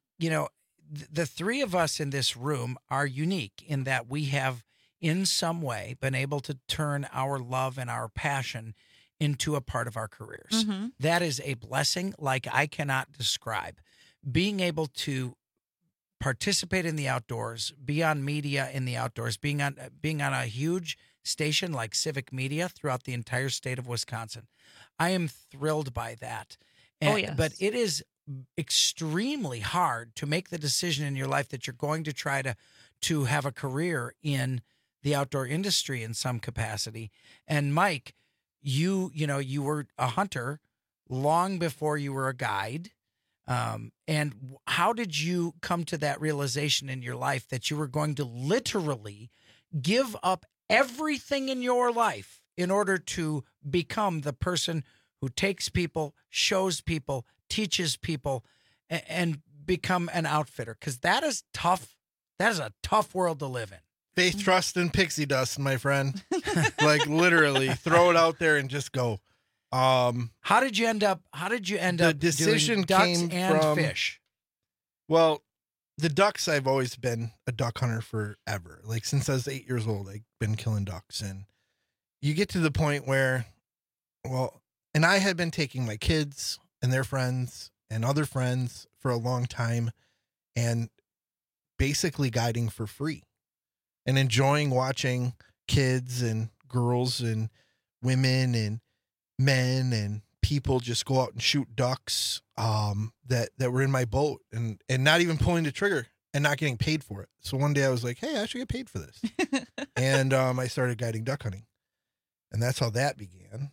The 3 of us in this room are unique in that we have, in some way, been able to turn our love and our passion into a part of our careers. Mhm. That is a blessing like I cannot describe. Being able to participate in the outdoors, be on media in the outdoors, being on a huge station like Civic Media throughout the entire state of Wisconsin. I am thrilled by that. Oh, yes. But it is extremely hard to make the decision in your life that you're going to try to have a career in the outdoor industry in some capacity. And Mike, you were a hunter long before you were a guide. And how did you come to that realization in your life that you were going to literally give up everything in your life in order to become the person who takes people, shows people, teaches people, and become an outfitter? Because that is tough. That is a tough world to live in. Faith, trust, and pixie dust, my friend. Like literally, throw it out there and just go. How did you end up? The decision doing ducks came and from fish. Well, the ducks. I've always been a duck hunter forever. Like since I was 8 years old, I've been killing ducks, and you get to the point where, and I had been taking my kids and their friends and other friends for a long time, and basically guiding for free, and enjoying watching kids and girls and women and men and people just go out and shoot ducks that were in my boat and not even pulling the trigger and not getting paid for it. So one day I was like, hey, I should get paid for this. And I started guiding duck hunting. And that's how that began.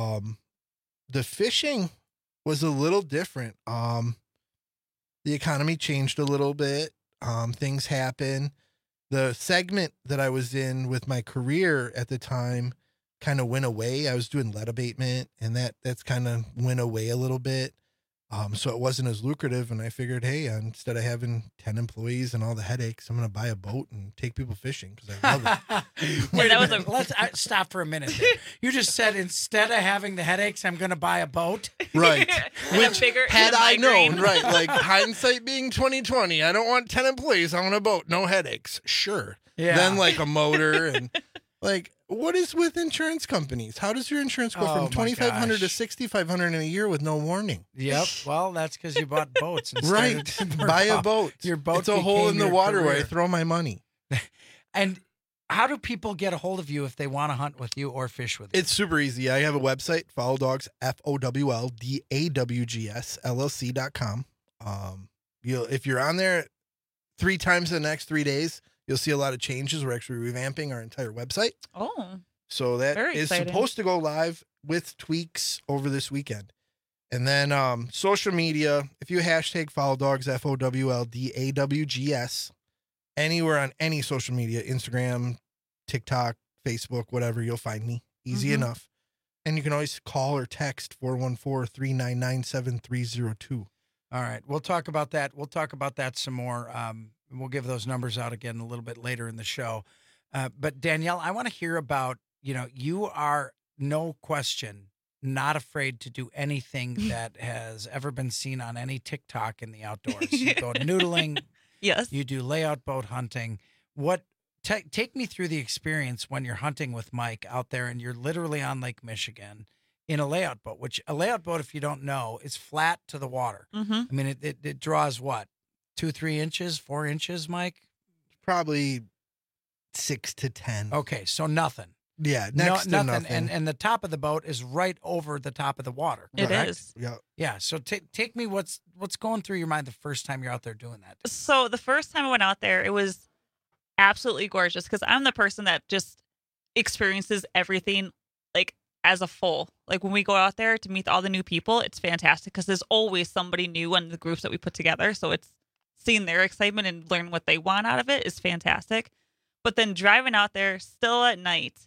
The fishing was a little different. The economy changed a little bit. Things happen. The segment that I was in with my career at the time kind of went away. I was doing lead abatement, and that's kind of went away a little bit. So it wasn't as lucrative, and I figured, hey, instead of having 10 employees and all the headaches, I'm going to buy a boat and take people fishing because I love it. Wait a minute. Let's stop for a minute there. You just said instead of having the headaches, I'm going to buy a boat. Right. Which had I known, right? Like hindsight being 20/20. I don't want 10 employees. I want a boat, no headaches. Sure. Yeah. Then like a motor and like. What is with insurance companies? How does your insurance go from $2,500 to $6,500 in a year with no warning? Yep. Well, that's because you bought boats. Right. Buy a boat. Your boat. It's a hole in the water where I throw my money. And how do people get a hold of you if they want to hunt with you or fish with you? It's super easy. I have a website, Fowl Dogs, FOWLDAWGS, LLC.com. If you're on there 3 times in the next 3 days, you'll see a lot of changes. We're actually revamping our entire website. Oh. So that is exciting. supposed to go live with tweaks over this weekend. And then social media, if you hashtag Fowl Dogs, FOWLDAWGS, anywhere on any social media, Instagram, TikTok, Facebook, whatever, you'll find me. Easy enough. And you can always call or text 414-399-7302. All right. We'll talk about that. We'll talk about that some more. We'll give those numbers out again a little bit later in the show. But Danielle, I want to hear about, you are no question not afraid to do anything that has ever been seen on any TikTok in the outdoors. You go noodling. Yes. You do layout boat hunting. Take me through the experience when you're hunting with Mike out there and you're literally on Lake Michigan in a layout boat, which a layout boat, if you don't know, is flat to the water. I mean, it draws what? 2-3 inches, 4 inches, Mike? Probably 6 to 10. Okay, so nothing. Yeah, next to nothing. And the top of the boat is right over the top of the water. It correct? is. Yeah. Yeah. So take me what's going through your mind the first time you're out there doing that. So the first time I went out there, it was absolutely gorgeous because I'm the person that just experiences everything like as a full. Like when we go out there to meet all the new people, it's fantastic because there's always somebody new in the groups that we put together. So it's seeing their excitement and learn what they want out of it is fantastic. But then driving out there still at night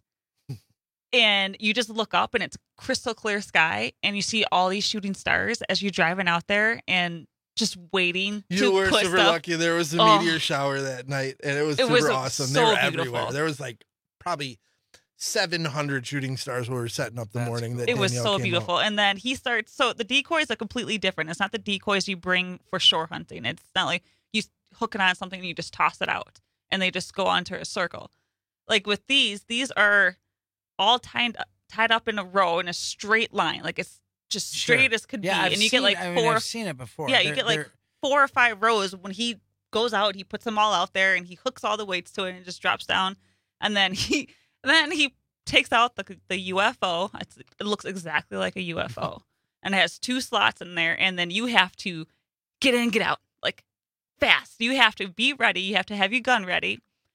and you just look up and it's crystal clear sky and you see all these shooting stars as you're driving out there and just waiting You were super lucky. There was a meteor shower that night and it was super awesome. So they were beautiful. everywhere. There was like probably 700 shooting stars when we were setting up the morning. That it was Danielle so came beautiful. out. And then he starts, so the decoys are completely different. It's not the decoys you bring for shore hunting. It's not like you hook it on something and you just toss it out and they just go onto a circle. Like with these are all tied up in a row in a straight line. Like it's just straight as could be. I've and you seen, get like I've seen it before. Yeah, you get like 4 or 5 rows. When he goes out, he puts them all out there and he hooks all the weights to it and it just drops down. And then he takes out the UFO. It looks exactly like a UFO. And it has 2 slots in there. And then you have to get in and get out like fast. You have to be ready. You have to have your gun ready.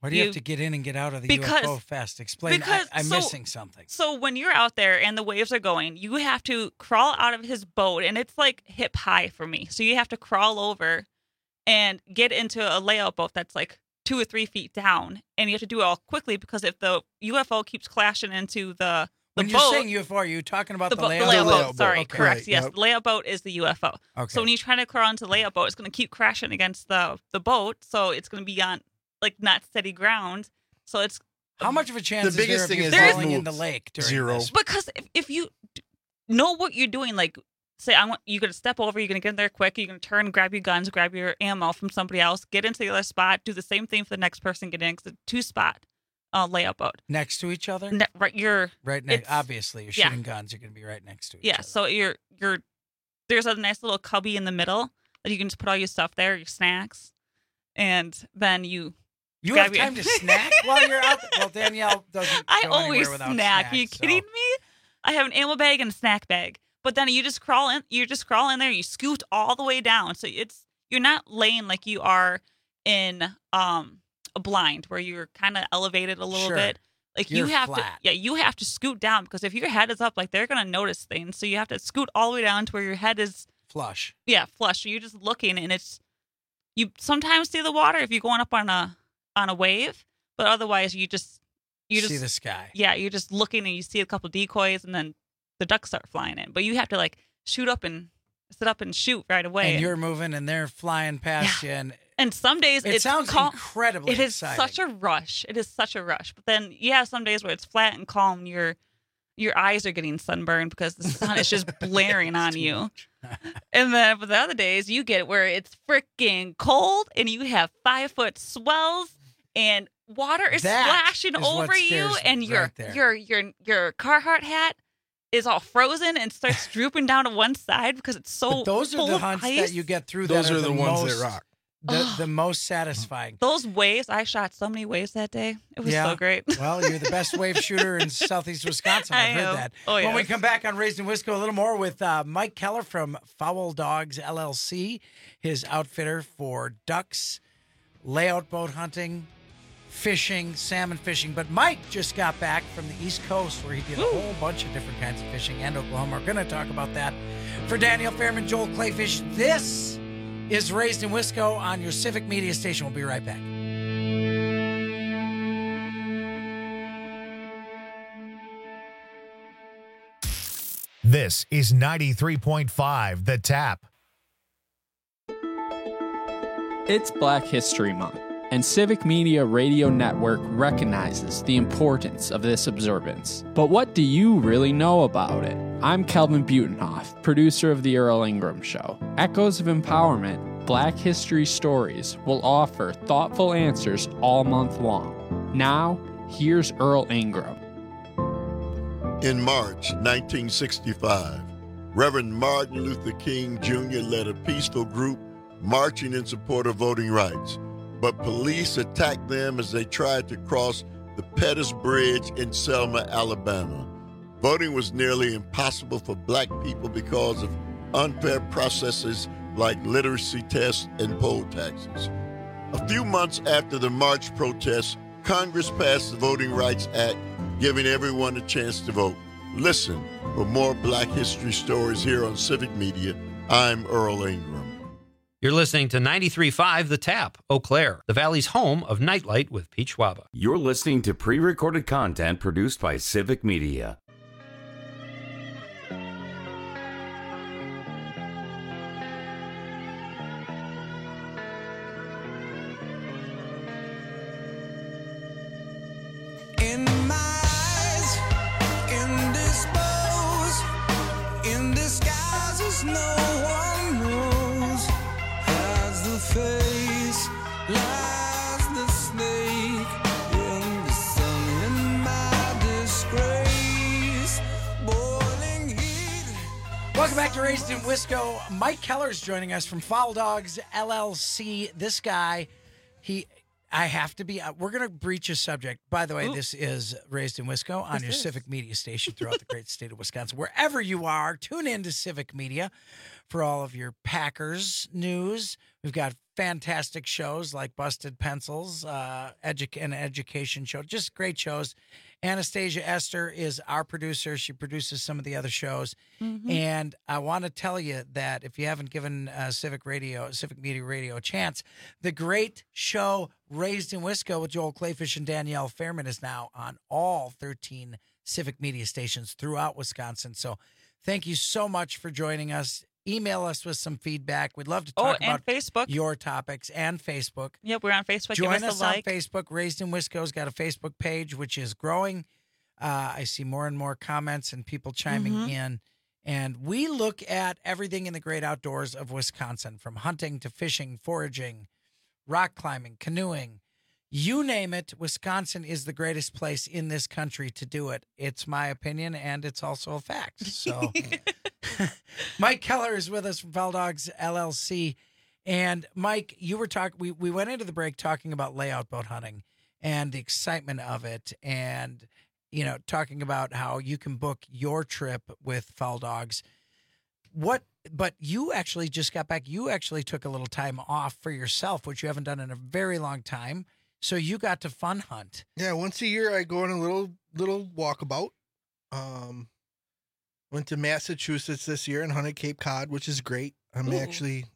Why do you have to get in and get out of the UFO fast? Explain. I'm missing something. So when you're out there and the waves are going, you have to crawl out of his boat, and it's like hip high for me. So you have to crawl over and get into a layout boat that's like 2 or 3 feet down, and you have to do it all quickly because if the UFO keeps crashing into the when boat, you're saying UFO, are you talking about the layout boat? boat? Sorry, Okay. correct. Right, Yes, yep. the layout boat is the UFO. Okay. So when you try to crawl into the layout boat, it's going to keep crashing against the boat, so it's going to be on like not steady ground. So it's how much of a chance The biggest is there thing of is you that falling in the lake during zero. this? because if you know what you're doing, like say you're going to step over, you're going to get in there quick, you're going to turn, grab your guns, grab your ammo from somebody else, get into the other spot, do the same thing for the next person, get in. It's a 2-spot layout boat Next to each other? right. You're Right next. Obviously, you're yeah. shooting guns. You're going to be right next to each yeah. other. So you're there's a nice little cubby in the middle that you can just put all your stuff there, your snacks, and then you have time to snack while you're out there? Well, Danielle doesn't. I go always anywhere without snack. snacks, Are you so. kidding me? I have an ammo bag and a snack bag. But then you just crawl in. You just crawl in there. You scoot all the way down. So you're not laying like you are in a blind where you're kind of elevated a little Sure. bit. Like You're you have flat. to. Yeah, you have to scoot down because if your head is up, like they're gonna notice things. So you have to scoot all the way down to where your head is Flush. yeah flush. So you're just looking, and you sometimes see the water if you're going up on a wave, but otherwise you just see the sky. yeah, you're just looking and you see a couple decoys and then the ducks start flying in. But you have to like sit up and shoot right away. And you're moving, and they're flying past you. And some days It sounds incredibly It is exciting. such a rush. It is such a rush. But then you have some days where it's flat and calm. Your eyes are getting sunburned because the sun is just blaring on you. And then for the other days, you get it where it's freaking cold and you have 5-foot swells and water is That splashing is what over you, scares and me your right there. your Carhartt hat is all frozen and starts drooping down to one side because it's so But those are full the of hunts ice. that you get through. Those that are the ones most, that rock. The most satisfying. Those waves, I shot so many waves that day. It was so great. Well, you're the best wave shooter in southeast Wisconsin. I've I heard am. that. Oh, When we yes. come back on Raised in Wisco, a little more with Mike Keller from Foul Dogs LLC, his outfitter for ducks, layout boat hunting, fishing, salmon fishing. But Mike just got back from the East Coast where he did a whole bunch of different kinds of fishing, and Oklahoma. We're going to talk about that. For Daniel Fairman, Joel Clayfish, this is Raised in Wisco on your Civic Media station. We'll be right back. This is 93.5 The Tap. It's Black History Month, and Civic Media Radio Network recognizes the importance of this observance. But what do you really know about it? I'm Kelvin Butenhoff, producer of The Earl Ingram Show. Echoes of Empowerment, Black History Stories will offer thoughtful answers all month long. Now, here's Earl Ingram. In March 1965, Reverend Martin Luther King Jr. led a peaceful group marching in support of voting rights, but police attacked them as they tried to cross the Pettus Bridge in Selma, Alabama. Voting was nearly impossible for black people because of unfair processes like literacy tests and poll taxes. A few months after the march protests, Congress passed the Voting Rights Act, giving everyone a chance to vote. Listen for more Black history stories here on Civic Media. I'm Earl Ingram. You're listening to 93.5 The Tap, Eau Claire, the Valley's home of Nightlight with Pete Schwaba. You're listening to pre-recorded content produced by Civic Media. In my eyes, indisposed, in disguises no one knows, as the face lies the snake in the sun. In my disgrace, boiling heat. Welcome back to Raised in Wisco. Mike Keller's joining us from Foul Dogs LLC. This guy, I have to be. We're going to breach a subject. By the way, this is Raised in Wisco on your Civic Media station throughout the great state of Wisconsin. Wherever you are, tune in to Civic Media for all of your Packers news. We've got fantastic shows like Busted Pencils, an education show, just great shows. Anastasia Esther is our producer. She produces some of the other shows. Mm-hmm. And I want to tell you that if you haven't given Civic Media Radio a chance, the great show Raised in Wisco with Joel Clayfish and Danielle Fairman is now on all 13 Civic Media stations throughout Wisconsin. So thank you so much for joining us. Email us with some feedback. We'd love to talk about Facebook. Your topics and Facebook. Yep, we're on Facebook. Join Give us us a on like. Facebook. Raised in Wisco's got a Facebook page, which is growing. I see more and more comments and people chiming in. And we look at everything in the great outdoors of Wisconsin, from hunting to fishing, foraging, rock climbing, canoeing. You name it, Wisconsin is the greatest place in this country to do it. It's my opinion, and it's also a fact. So Mike Keller is with us from Foul Dogs LLC. And Mike, you were talking, we went into the break talking about layout boat hunting and the excitement of it, and, you know, talking about how you can book your trip with Foul Dogs. But you actually just got back. You actually took a little time off for yourself, which you haven't done in a very long time. So you got to fun hunt. Yeah, once a year I go on a little walkabout. Went to Massachusetts this year and hunted Cape Cod, which is great. I'm actually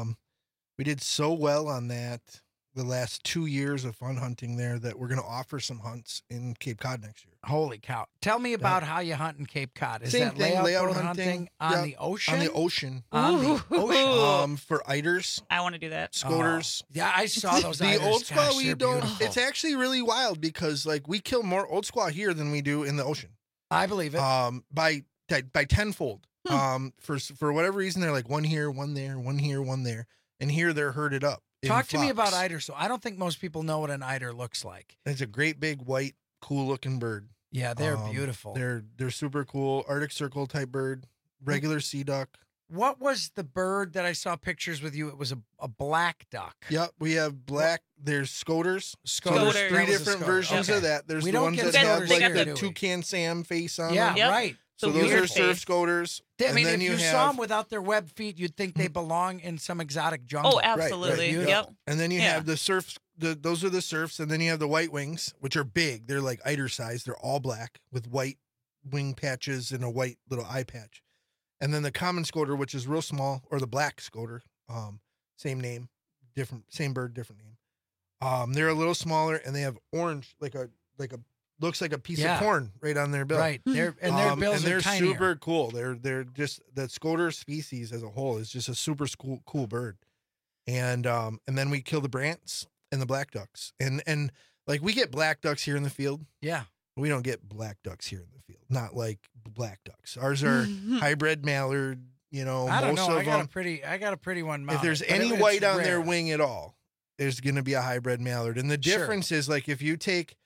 we did so well on that the last 2 years of fun hunting there that we're going to offer some hunts in Cape Cod next year. Holy cow. Tell me about how you hunt in Cape Cod. Is Same that thing, layout boat hunting on the ocean? On the ocean. On the ocean. For eiders. I want to do that. Scoters. Yeah, I saw those The eiders. old squaw, Gosh, we they're don't. beautiful. It's actually really wild because like we kill more old squaw here than we do in the ocean. I believe it. By tenfold. For whatever reason, they're like one here, one there, one here, one there, and here they're herded up. in Talk to me about flocks. eider. So I don't think most people know what an eider looks like. It's a great big white, cool looking bird. Yeah, they're beautiful. They're super cool. Arctic circle type bird, regular sea duck. What was the bird that I saw pictures with you? It was a black duck. Yep, we have black. There's scoters. So Scoters. there's That three was a different scoter. versions Okay. of that. There's We the don't ones get that have scoters like here, the do we? toucan Sam face on Yeah, them. Yep. right. So The those weird are surf face. scoters. I And mean, then if you have, saw them without their web feet, you'd think they belong in some exotic jungle. Oh, absolutely. Right. Yep. And then you Yeah. have the surf. Those are the surfs, and then you have the white wings, which are big. They're like eider size. They're all black with white wing patches and a white little eye patch. And then the common scoter, which is real small, or the black scoter, same name, same bird, different name. They're a little smaller, and they have orange, like a looks like a piece of corn right on their bill. Right. Their bills and they're are tinier. super cool. They're just the scoter species as a whole is just a super cool bird. And then we kill the brants and the black ducks. And like we get black ducks here in the field. Yeah. We don't get black ducks here in the field. Not like black ducks. Ours are hybrid mallard, I most don't know. of I got them. a pretty one If mounted, there's but any it's white on their rare. wing at all, there's going to be a hybrid mallard. And the Sure. difference is like if you take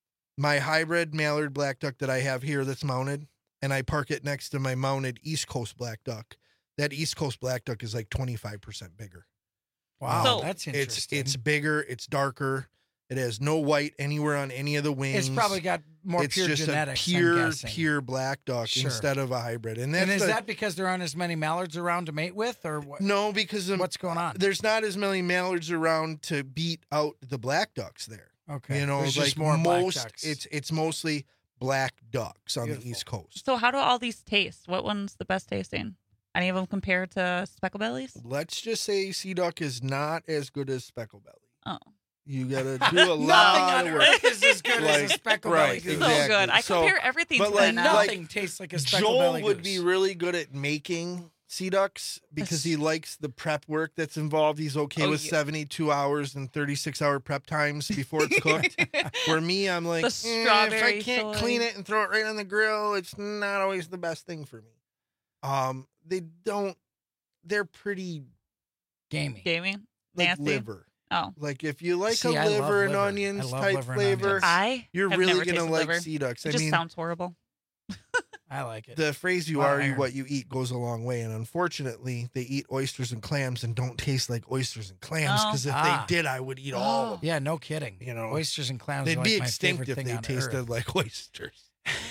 my hybrid mallard black duck that I have here that's mounted and I park it next to my mounted East Coast black duck, that East Coast black duck is like 25% bigger. Wow, So- that's interesting. It's bigger, it's darker. It has no white anywhere on any of the wings. It's probably got more It's pure just genetics. a I'm pure guessing. black duck Sure. instead of a hybrid. And And that's is the- that because there aren't as many mallards around to mate with, or what? no, because What's going on? there's not as many mallards around to beat out the black ducks there. Okay, You know, there's like just more black most, ducks. it's mostly black ducks on Beautiful. the East Coast. So how do all these taste? What one's the best tasting? Any of them compared to speckle bellies? Let's just say sea duck is not as good as speckle belly. Oh. You gotta do a lot Nothing of on work. earth is as good as a speckle right, belly goose. exactly. So good. I compare everything but to like, that now. Nothing tastes like a speckle Joel belly would goose. be really good at making sea ducks because he likes the prep work that's involved. He's okay Oh, with yeah. 72 hours and 36-hour prep times before it's cooked. Where me, I'm like, The if I strawberry can't soy. clean it and throw it right on the grill, it's not always the best thing for me. They're pretty gamey. Gaming? like Nasty? liver. Oh. Like if you like See, a I love liver and liver. onions I love type liver and flavor, onions. I you're have really never gonna tasted like liver. sea ducks. It I just mean, sounds horrible. I like it. The phrase "you Lot of are iron. what you eat" goes a long way, and unfortunately, they eat oysters and clams and don't taste like oysters and clams. Because if they did, I would eat all of them. Yeah, no kidding. You know, oysters and clams. They'd are like be my extinct favorite if thing they on tasted earth. like oysters.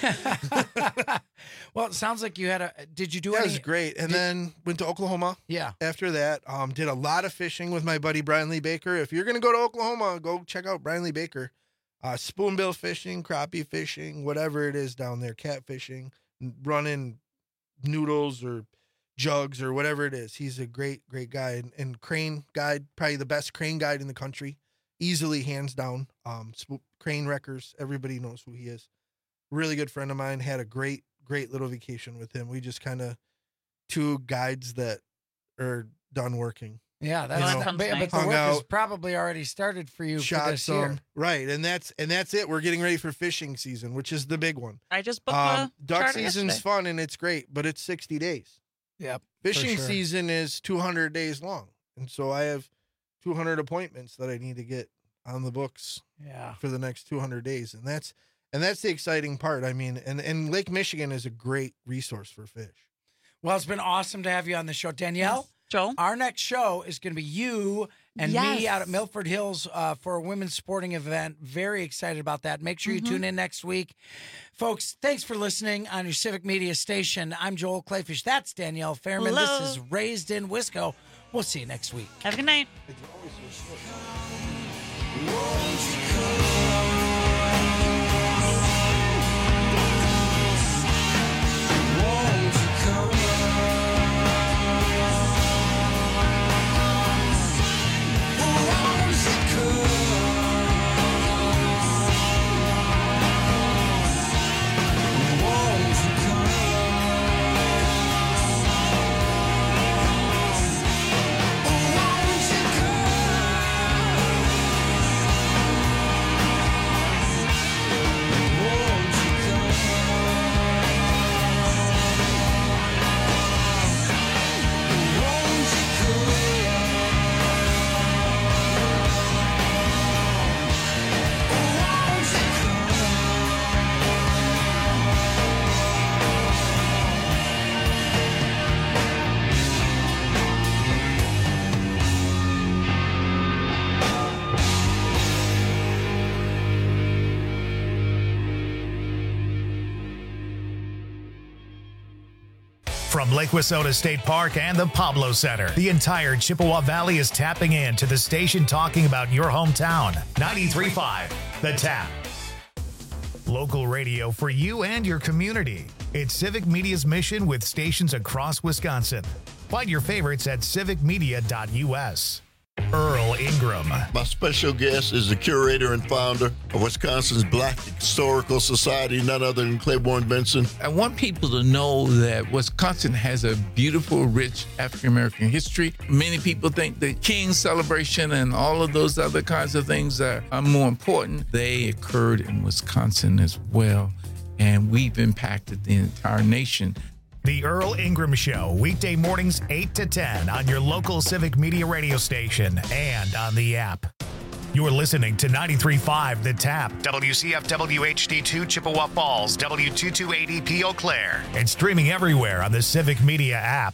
Well, it sounds like you had a. Did you do That any? was great. And then went to Oklahoma. Yeah. After that, did a lot of fishing with my buddy Brian Lee Baker. If you're gonna go to Oklahoma, go check out Brian Lee Baker. Spoonbill fishing, crappie fishing, whatever it is down there, catfishing, running noodles or jugs or whatever it is. He's a great guy and crane guide, probably the best crane guide in the country, easily hands down. Crane wreckers, everybody knows who he is. Really good friend of mine. Had a great little vacation with him. We just kind of two guides that are done working. Yeah, that's but the hung work has out, probably already started for you for shot this some year. right, and that's it. We're getting ready for fishing season, which is the big one. I just booked the duck charter season's yesterday. fun and it's great, but it's 60 days. Yep. Fishing sure. season is 200 days long, and so I have 200 appointments that I need to get on the books. Yeah. For the next 200 days, and that's the exciting part. I mean, and Lake Michigan is a great resource for fish. Well, it's been awesome to have you on the show, Danielle. Joel, our next show is going to be you and me out at Milford Hills for a women's sporting event. Very excited about that. Make sure you tune in next week. Folks, thanks for listening on your Civic Media station. I'm Joel Clayfish. That's Danielle Fairman. Hello. This is Raised in Wisco. We'll see you next week. Have a good night. From Lake Wissota State Park and the Pablo Center, the entire Chippewa Valley is tapping in to the station talking about your hometown. 93.5, The Tap. Local radio for you and your community. It's Civic Media's mission with stations across Wisconsin. Find your favorites at civicmedia.us. Earl Ingram. My special guest is the curator and founder of Wisconsin's Black Historical Society, none other than Claiborne Benson. I want people to know that Wisconsin has a beautiful, rich African-American history. Many people think the King's celebration and all of those other kinds of things are more important. They occurred in Wisconsin as well, and we've impacted the entire nation. The Earl Ingram Show, weekday mornings 8 to 10 on your local Civic Media radio station and on the app. You're listening to 93.5 The Tap, WCFW HD2 Chippewa Falls, W228EP Eau Claire, and streaming everywhere on the Civic Media app.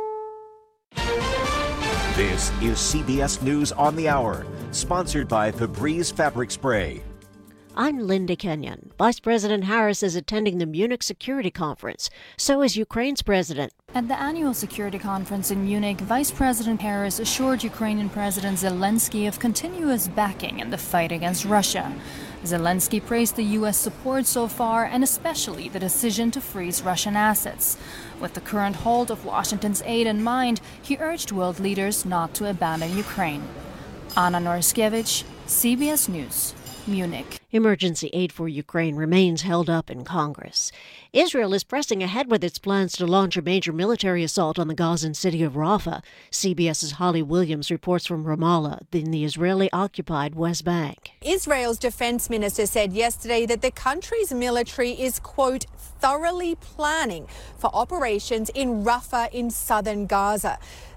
This is CBS News on the Hour, sponsored by Febreze Fabric Spray. I'm Linda Kenyon. Vice President Harris is attending the Munich Security Conference. So is Ukraine's president. At the annual security conference in Munich, Vice President Harris assured Ukrainian President Zelensky of continuous backing in the fight against Russia. Zelensky praised the U.S. support so far and especially the decision to freeze Russian assets. With the current hold of Washington's aid in mind, he urged world leaders not to abandon Ukraine. Anna Norskevich, CBS News. Munich. Emergency aid for Ukraine remains held up in Congress. Israel is pressing ahead with its plans to launch a major military assault on the Gazan city of Rafah. CBS's Holly Williams reports from Ramallah in the Israeli-occupied West Bank. Israel's defense minister said yesterday that the country's military is, quote, thoroughly planning for operations in Rafah in southern Gaza.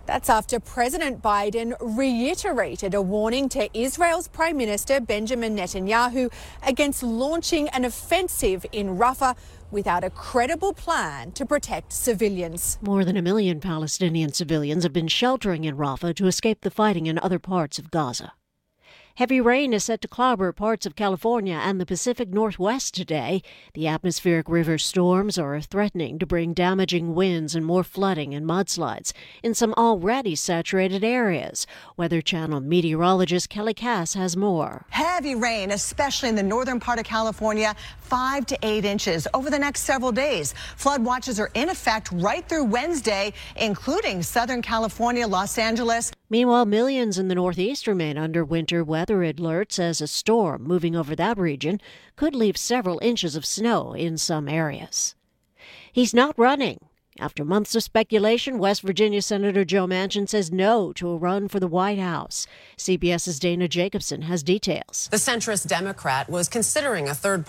That's after President Biden reiterated a warning to Israel's Prime Minister Benjamin Netanyahu against launching an offensive in Rafah without a credible plan to protect civilians. More than 1 million Palestinian civilians have been sheltering in Rafah to escape the fighting in other parts of Gaza. Heavy rain is set to clobber parts of California and the Pacific Northwest today. The atmospheric river storms are threatening to bring damaging winds and more flooding and mudslides in some already saturated areas. Weather Channel meteorologist Kelly Cass has more. Heavy rain, especially in the northern part of California, 5 to 8 inches over the next several days. Flood watches are in effect right through Wednesday, including Southern California, Los Angeles. Meanwhile, millions in the Northeast remain under winter weather alerts as a storm moving over that region could leave several inches of snow in some areas. He's not running. After months of speculation, West Virginia Senator Joe Manchin says no to a run for the White House. CBS's Dana Jacobson has details. The centrist Democrat was considering a third